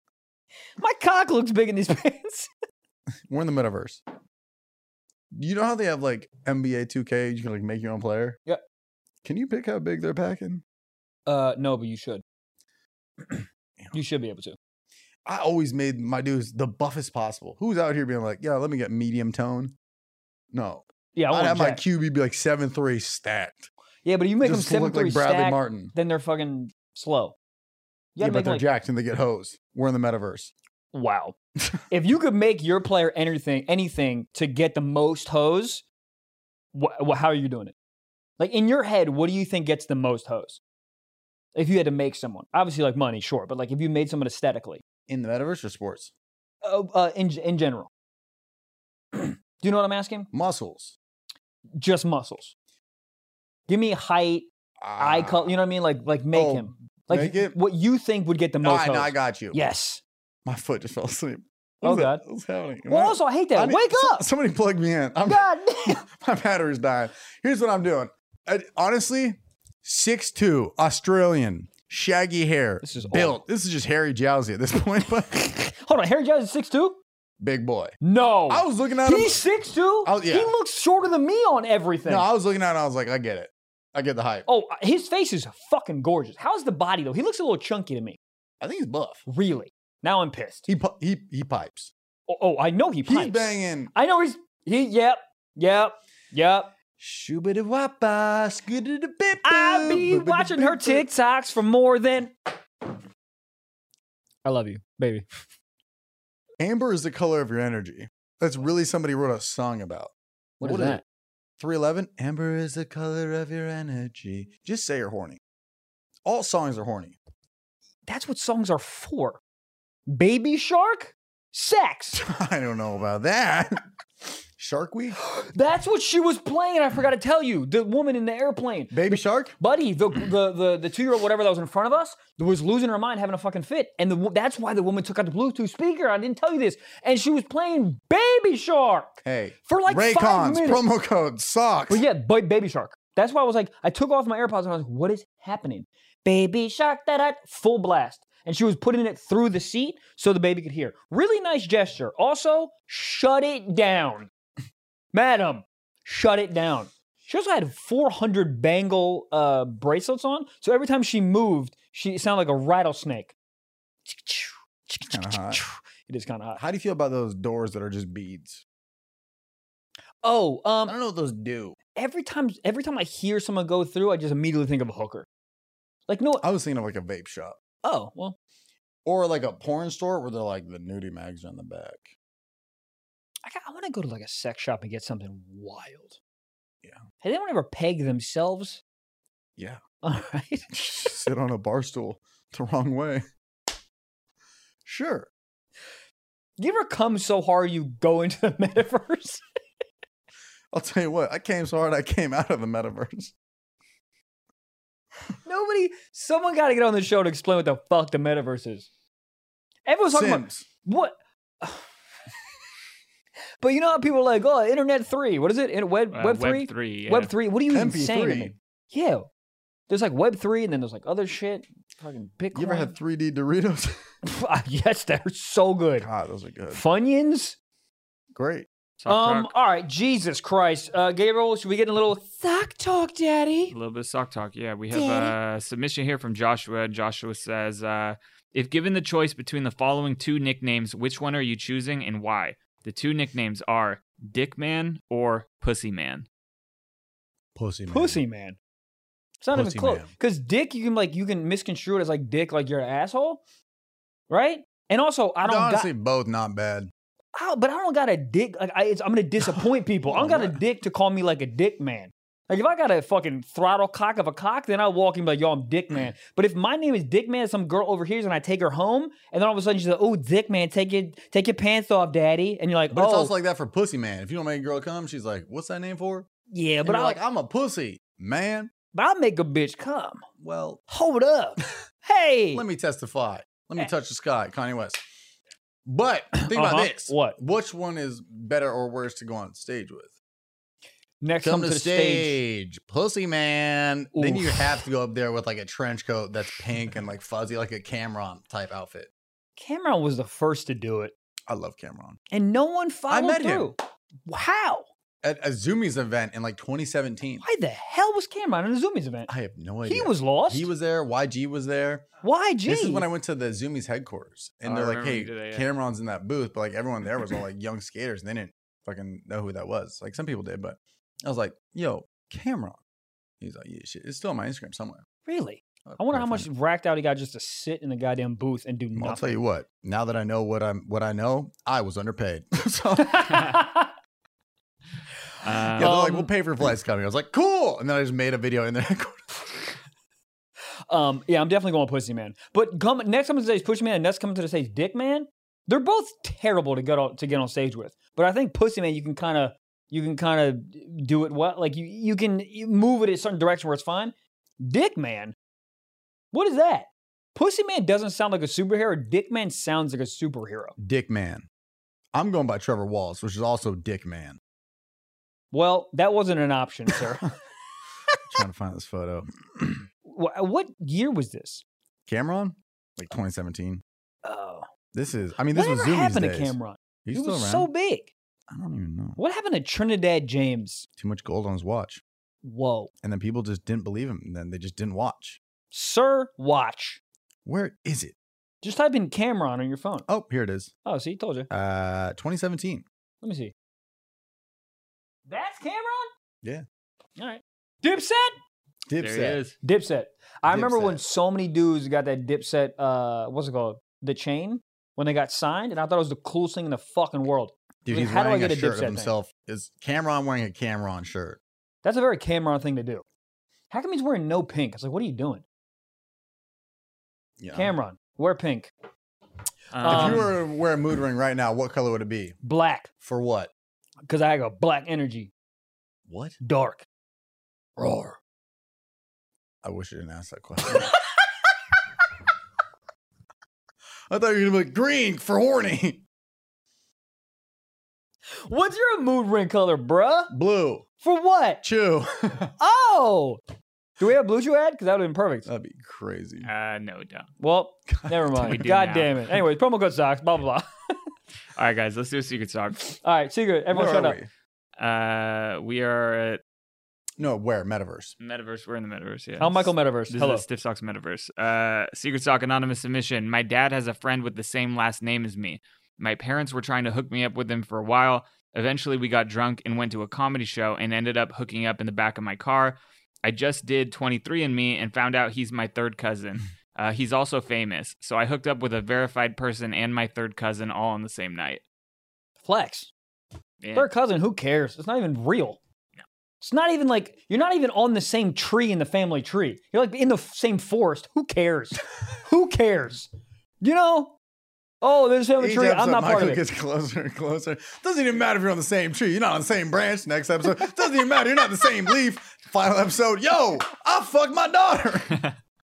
My cock looks big in these pants. We're in the metaverse. You know how they have like N B A two K? You can like make your own player. Yep. Can you pick how big they're packing? Uh, no, but you should. You should be able to. I always made my dudes the buffest possible. Who's out here being like, yeah, let me get medium tone? No. Yeah, I I'd want have my Jack. Q B be like seven three stacked. Yeah, but you make Just them look seven three like Bradley stack, Martin. then they're fucking slow. You Yeah, gotta but make they're them like, jacked and they get hosed. We're in the metaverse. wow. If you could make your player anything, anything to get the most hose, wh- wh- how are you doing it? Like in your head, what do you think gets the most hose? If you had to make someone, obviously like money, sure, but like if you made someone aesthetically, In the metaverse or sports? uh, uh, in in general, do you know what I'm asking? Muscles. Just muscles. Give me height, eye Ah. color. You know what I mean? Like like make Oh, him like make it? what you think would get the No, most I, hose. no, I got you. Yes. My foot just fell asleep. Oh, What's that- God. What's happening? Well, also I hate that. I need- Wake so- up. Somebody plug me in. I'm, God damn. my battery's dying. Here's what I'm doing. I, honestly, six two, Australian, shaggy hair, This is built. old. This is just Harry Jowsey at this point, but Hold on, Harry Giles is six two? big boy. No. I was looking at him. He's six two? I was- yeah. He looks shorter than me on everything. No, I was looking at it and I was like, I get it. I get the hype. oh, his face is fucking gorgeous. How's the body though? He looks a little chunky to me. I think he's buff. Really. Now I'm pissed. He pu- he he pipes. Oh, oh I know he pipes. He's banging. I know he's he yep. Yep. Yep. Shoo-biddy wappa, skiddy bip. I be watching her TikToks for more than I love you, baby. Amber is the color of your energy. That's really somebody wrote a song about. What is that? three eleven. Amber is the color of your energy. Just say you're horny. All songs are horny. That's what songs are for. Baby Shark? Sex. I don't know about that. Shark Week? That's what she was playing. I forgot to tell you. The woman in the airplane. Baby Shark? Buddy, the the the, the two year old whatever that was in front of us was losing her mind, having a fucking fit, and the, wo- that's why the woman took out the Bluetooth speaker. I didn't tell you this, and she was playing Baby Shark Hey. for like five Raycons, minutes. promo code, socks. But yeah, ba- Baby Shark. That's why I was like, I took off my AirPods and I was like, what is happening? Baby Shark, da da, full blast, and she was putting it through the seat so the baby could hear. Really nice gesture. Also, shut it down, madam. Shut it down. She also had four hundred bangle uh, bracelets on, so every time she moved, she sounded like a rattlesnake. Kinda hot. It is kind of hot. How do you feel about those doors that are just beads? Oh, um, I don't know what those do. every time, every time I hear someone go through, I just immediately think of a hooker. Like, no, I was thinking of like a vape shop. oh, well, Or like a porn store where they're like the nudie mags are on the back. I, got- I want to go to like a sex shop and get something wild. Yeah. Has anyone ever pegged themselves? Yeah. All right. Sit on a bar stool the wrong way. Sure. You ever come so hard you go into the metaverse? I'll tell you what, I came so hard I came out of the metaverse. Nobody, someone got to get on the show to explain what the fuck the metaverse is. Everyone's talking about Sims. what? But you know how people are like, oh, Internet three. What is it? In- Web Uh, Web three. Web three. Yeah. Web three. What are you even M P three. saying to me? Yeah. There's like Web three, and then there's like other shit. Fucking Bitcoin. You ever had three D Doritos? yes, they're so good. God, those are good. Funyuns. Great. Sock Um. talk. All right. Jesus Christ. Uh, Gabriel, should we get a little sock talk, Daddy? A little bit of sock talk. Yeah, we have Daddy. a submission here from Joshua. Joshua says, uh, if given the choice between the following two nicknames, which one are you choosing and why? The two nicknames are Dick Man or Pussy Man. Pussy man. Pussy man. It's not Pussy even close. man. Because dick, you can like you can misconstrue it as like dick, like you're an asshole, right? And also, I don't Honestly, got, both not bad. I, but I don't got a dick. Like I, it's, I'm gonna disappoint people. I don't got a dick to call me like a dick man. Like if I got a fucking throttle cock of a cock, then I'll walk in and be like, yo, I'm Dick Man. But if my name is Dick Man, some girl overhears and I take her home, and then all of a sudden she's like, oh, Dick Man, take your take your pants off, daddy. And you're like, But oh, it's also like that for pussy man. If you don't make a girl come, she's like, what's that name for? yeah, And but you're I like, I'm a pussy, man. but I'll make a bitch come. Well, Hold up. Hey. let me testify. Let me Eh. touch the sky, Kanye West. But think Uh-huh. about this. What? Which one is better or worse to go on stage with? Next Come come to to the the stage. stage, pussy man. Then you Oof. have to go up there with like a trench coat that's pink and like fuzzy, like a Cameron type outfit. Cameron was the first to do it, I love Cameron. and no one followed met him. through. How? At a Zoomies event in like twenty seventeen. Why the hell was Cameron in a Zoomies event? I have no idea. He was lost. He was there. Y G was there. Y G. This is when I went to the Zoomies headquarters, and Oh, I they're like, remember "Hey, you did that, yeah. Cameron's in that booth," but like everyone there was all like young skaters, and they didn't fucking know who that was. Like some people did, but I was like, "Yo, Cameron." He's like, "Yeah, shit. It's still on my Instagram somewhere." Really? I wonder how much racked out he got just to sit in the goddamn booth and do Well, nothing. I'll tell you what. Now that I know what I'm, what I know, I was underpaid. so yeah, Uh, they're like, Um, "We'll pay for flights coming." I was like, "Cool," and then I just made a video in there. Um, yeah, I'm definitely going Pussy Man. But come next coming to the stage, Pussy Man, and next coming to the stage, Dick Man. They're both terrible to get on, to get on stage with. But I think Pussy Man, you can kind of you can kind of do it well. Like you you can you move it in a certain direction where it's fine. Dick Man, what is that? Pussy Man doesn't sound like a superhero. Dick Man sounds like a superhero. Dick Man. I'm going by Trevor Wallace, which is also Dick Man. Well, that wasn't an option, sir. Trying to find this photo. Wh- what year was this? Cameron, like twenty seventeen. Oh, This is. I mean, this whatever was Zoomies happened days. to Cameron? He's He still was around. so big. I don't even know. What happened to Trinidad James? Too much gold on his watch, Whoa, and then people just didn't believe him. And then they just didn't watch. sir, watch. Where is it? Just type in Cameron on your phone. Oh, here it is. Oh, see, told you. Uh, twenty seventeen. Let me see. That's Cameron? Yeah. All right. Dipset? there Dipset. he is. Dipset. I remember when Dipset. so many dudes got that Dipset, uh, what's it called? The chain, when they got signed, and I thought it was the coolest thing in the fucking world. Dude, Like, he's how do I wearing get a a shirt Dipset of thing? himself. Is Cameron wearing a Cameron shirt? That's a very Cameron thing to do. How come he's wearing no pink? It's like, what are you doing? Yeah. Cameron, wear pink. If Um, you were to wear a mood ring right now, what color would it be? Black, For what? because I got black energy. What? Dark. Roar. I wish you didn't ask that question. I thought you were gonna be like green for horny. What's your mood ring color, bruh? Blue. For what? Chew. Oh! Do we have Blue Chew ad? Because that would have been perfect. That'd be crazy. Uh, no, don't. Well, never We mind. do God now. damn it. Anyways, promo code socks, blah, blah, blah. All right, guys, let's do a secret talk. All right, secret. Everyone Where shut are up. we? Uh, we are at No, where? Metaverse. Metaverse. We're in the Metaverse. Yeah. How Michael Metaverse. This Hello. is the Stiff Socks Metaverse. Uh, Secret Sock Anonymous Submission. My dad has a friend with the same last name as me. My parents were trying to hook me up with him for a while. Eventually, we got drunk and went to a comedy show and ended up hooking up in the back of my car. I just did twenty-three and me and found out he's my third cousin. Uh, he's also famous. So I hooked up with a verified person and my third cousin all on the same night. Flex. Yeah. Third cousin, who cares? It's not even real. No. It's not even like, you're not even on the same tree in the family tree. You're like in the f- same forest. Who cares? Who cares? You know? Oh, there's a family Each tree. episode, I'm not Michael part of it. gets closer and closer. Doesn't even matter if you're on the same tree. You're not on the same branch. Next episode. Doesn't even matter. You're not the same leaf. Final episode. Yo, I fucked my daughter.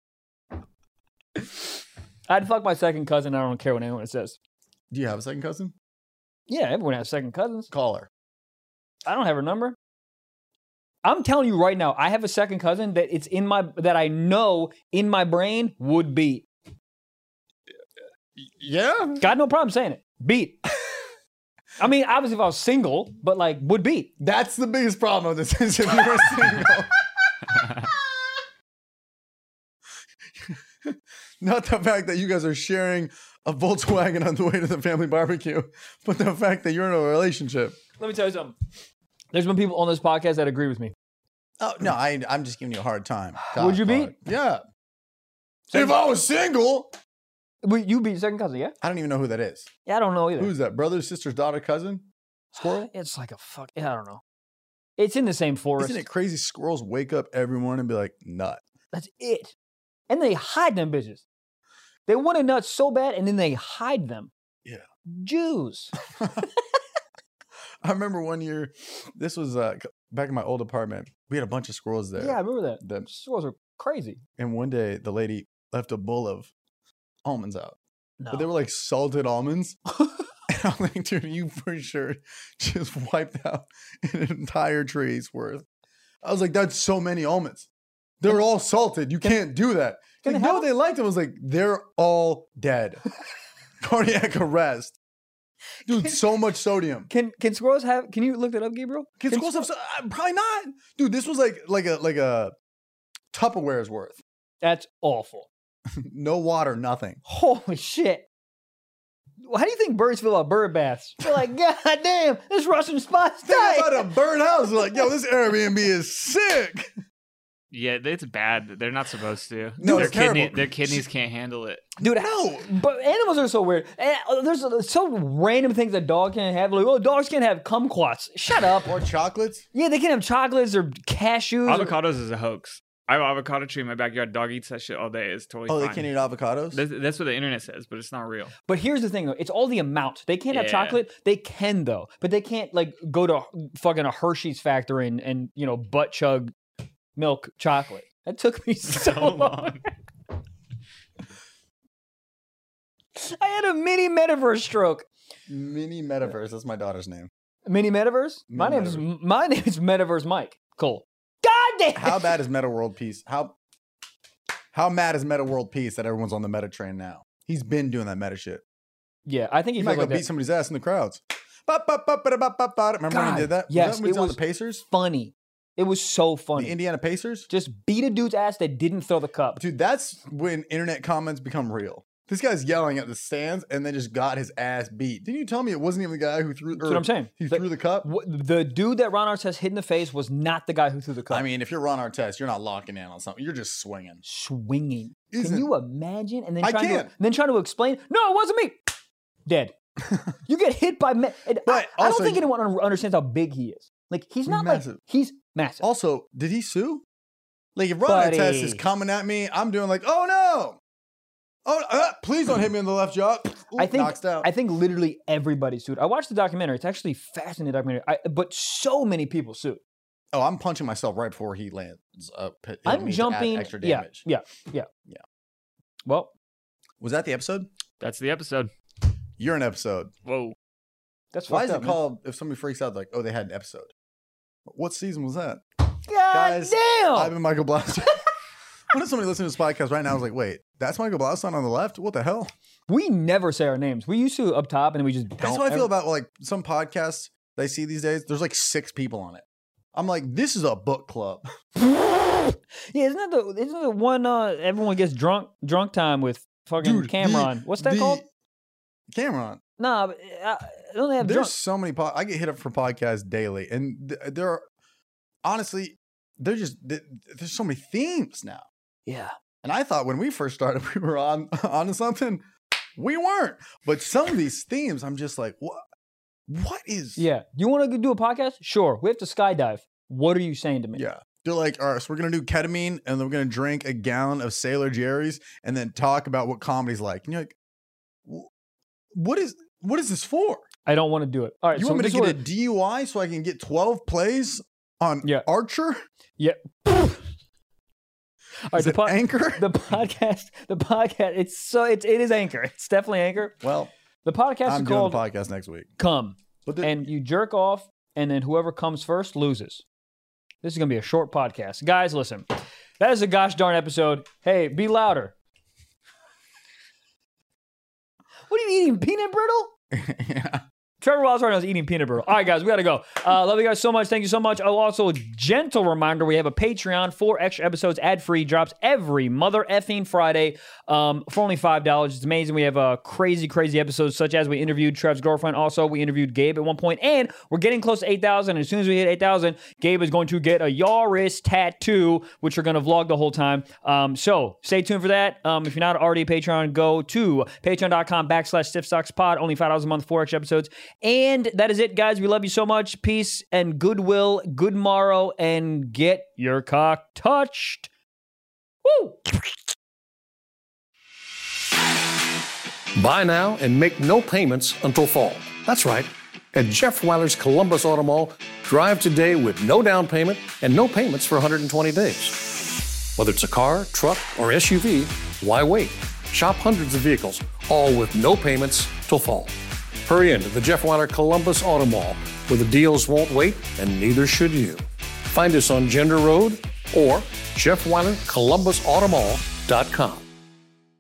I'd fuck my second cousin. I don't care what anyone says. Do you have a second cousin? Yeah, everyone has second cousins. Call her. I don't have her number. I'm telling you right now, I have a second cousin that it's in my that I know in my brain would beat. Yeah. Got no problem saying it. Beat. I mean, obviously if I was single, but like would beat. That's the biggest problem with this is if you were single. Not the fact that you guys are sharing a Volkswagen on the way to the family barbecue, but the fact that you're in a relationship. Let me tell you something. There's been people on this podcast that agree with me. Oh no, I, I'm just giving you a hard time. Would you God, beat? Yeah. If I was single, Would you beat second cousin, yeah? I don't even know who that is. Yeah, I don't know either. Who's that? Brother, sister, daughter, cousin? Squirrel? It's like a fuck. Yeah, I don't know. It's in the same forest. Isn't it crazy? Squirrels wake up every morning and be like, nut. That's it. And they hide them bitches. They want a nut so bad, and then they hide them. Yeah. Jews. I remember one year, this was uh, back in my old apartment. We had a bunch of squirrels there. Yeah, I remember that. The- Squirrels are crazy. And one day, the lady left a bowl of almonds out. No. But they were like salted almonds. And I'm like, dude, you for sure just wiped out an entire tree's worth. I was like, that's so many almonds. They're all salted. You can't do that. can Like, they have no, they liked them. I was like, they're all dead. Cardiac arrest. Dude, so much sodium. Can can squirrels have? Can you look that up, Gabriel? Can squirrels have? So, uh, probably not. Dude, this was like like a like a Tupperware's worth. That's awful. No water, nothing. Holy shit. How do you think birds feel about bird baths? They're like, God damn, this Russian spot's Think tight. about a birdhouse. They're like, yo, this Airbnb is sick. Yeah, it's bad. They're not supposed to. No, their it's terrible. kidney, their kidneys can't handle it. Dude, how? But animals are so weird. And uh, there's uh, so random things that dog can't have. Like, oh, dogs can't have kumquats. Shut up. Or chocolates. Yeah, they can have chocolates or cashews. or- Avocados is a hoax. I have an avocado tree in my backyard. Dog eats that shit all day. It's totally Oh, fine. they can't eat avocados? That's, that's what the internet says, but it's not real. But here's the thing, though. It's all the amount. They can't have Yeah. chocolate. They can, though. But they can't, like, go to fucking a Hershey's factory and, and you know, butt chug milk chocolate. That took me so, So long. long. I had a mini metaverse stroke. Mini Metaverse. That's my daughter's name. Mini metaverse? My Mini name is my name is Metaverse Mike. Cool. God damn. How bad is Meta World Peace? How how mad is Meta World Peace that everyone's on the meta train now? He's been doing that meta shit. Yeah, I think he He might feels go like beat that. somebody's ass in the crowds. Ba, ba, ba, ba, ba, ba, ba. Remember when God, he did that? Was yes, that when he was it on was the Pacers? Funny. It was so funny. The Indiana Pacers? Just beat a dude's ass that didn't throw the cup. Dude, that's when internet comments become real. This guy's yelling at the stands and then just got his ass beat. Didn't you tell me it wasn't even the guy who threw? That's what I'm saying. He The- threw the cup. Wh- The dude that Ron Artest hit in the face was not the guy who threw the cup. I mean, if you're Ron Artest, you're not locking in on something. You're just swinging. swinging. Can Isn't- you imagine? And then I trying to can. then trying to explain. No, it wasn't me. Dead. You get hit by. Me- and But I, I also- don't think anyone un- understands how big he is. Like he's not Massive. like he's massive. Also, did he sue? Like, if Ron Buddy. Artest is coming at me, I'm doing like, oh no. Oh, uh, please don't hit me in the left jaw. Ooh, I think knocks out. I think literally everybody sued. I watched the documentary. It's actually a fascinating documentary. I, but so many people sued. oh, I'm punching myself right before he lands. Uh, p- it I'm means to add jumping. extra Yeah, damage. yeah, yeah, Yeah. Well, Was that the episode? That's the episode. You're an episode. Whoa. that's Why fucked is up, it man. called if somebody freaks out like, oh, they had an episode? What season was that? God Guys, damn! I've been Michael Blaustein. What if somebody listening to this podcast right now is like, wait, that's Michael Blaustein on the left? What the hell? we never say our names. We used to up top, and then we just. That's don't what I feel ever- about like some podcasts that I see these days. There's like six people on it. I'm like, this is a book club. Yeah, isn't that the isn't that the one uh, everyone gets drunk drunk time with fucking Dude, the- Cameron? What's that the- called? Cameron. Nah, but, uh, don't they have There's drunk? so many. Po- I get hit up for podcasts daily, and th- there are honestly, they're just th- there's so many themes now. Yeah, And I thought when we first started, we were on onto something. We weren't. But some of these themes, I'm just like, what? What is? yeah. You want to do a podcast? Sure. We have to skydive. What are you saying to me? Yeah. They're like, all right, so we're gonna do ketamine, and then we're gonna drink a gallon of Sailor Jerry's, and then talk about what comedy's like. And you're like, "Wh- what is what is this for? I don't want to do it. All right. You so want me to this get is a what- D U I so I can get twelve plays on Yeah. Archer? Yeah. All right. Is The, it po- Anchor? the podcast. The podcast. It's so. It's it is Anchor. It's definitely Anchor. Well, The podcast I'm is doing called the podcast next week. Come, But the, and you jerk off, and then whoever comes first loses. This is gonna be a short podcast, guys. Listen, that is a gosh darn episode. Hey, be louder. What are you eating? Peanut brittle? yeah. Trevor Wallace right now is eating peanut brittle. All right, guys, we got to go. Uh, love you guys so much. Thank you so much. Oh, also, gentle reminder, we have a Patreon. Four extra episodes, ad-free, drops every mother effing Friday um, for only five dollars. It's amazing. We have uh, crazy, crazy episodes, such as we interviewed Trev's girlfriend. Also, we interviewed Gabe at one point, and we're getting close to eight thousand. As soon as we hit eight thousand, Gabe is going to get a Yaris tattoo, which we're going to vlog the whole time. Um, so stay tuned for that. Um, if you're not already a Patreon, go to patreon.com backslash stiff socks pod. Only five dollars a month, four extra episodes. And that is it, guys. We love you so much. Peace and goodwill. Good morrow, and get your cock touched. Woo! Buy now and make no payments until fall. That's right. At Jeff Weiler's Columbus Auto Mall, drive today with no down payment and no payments for one hundred twenty days. Whether it's a car, truck, or S U V, why wait? Shop hundreds of vehicles, all with no payments till fall. Hurry into the Jeff Weiler Columbus Auto Mall, where the deals won't wait and neither should you. Find us on Gender Road or jeff weiler columbus auto mall dot com.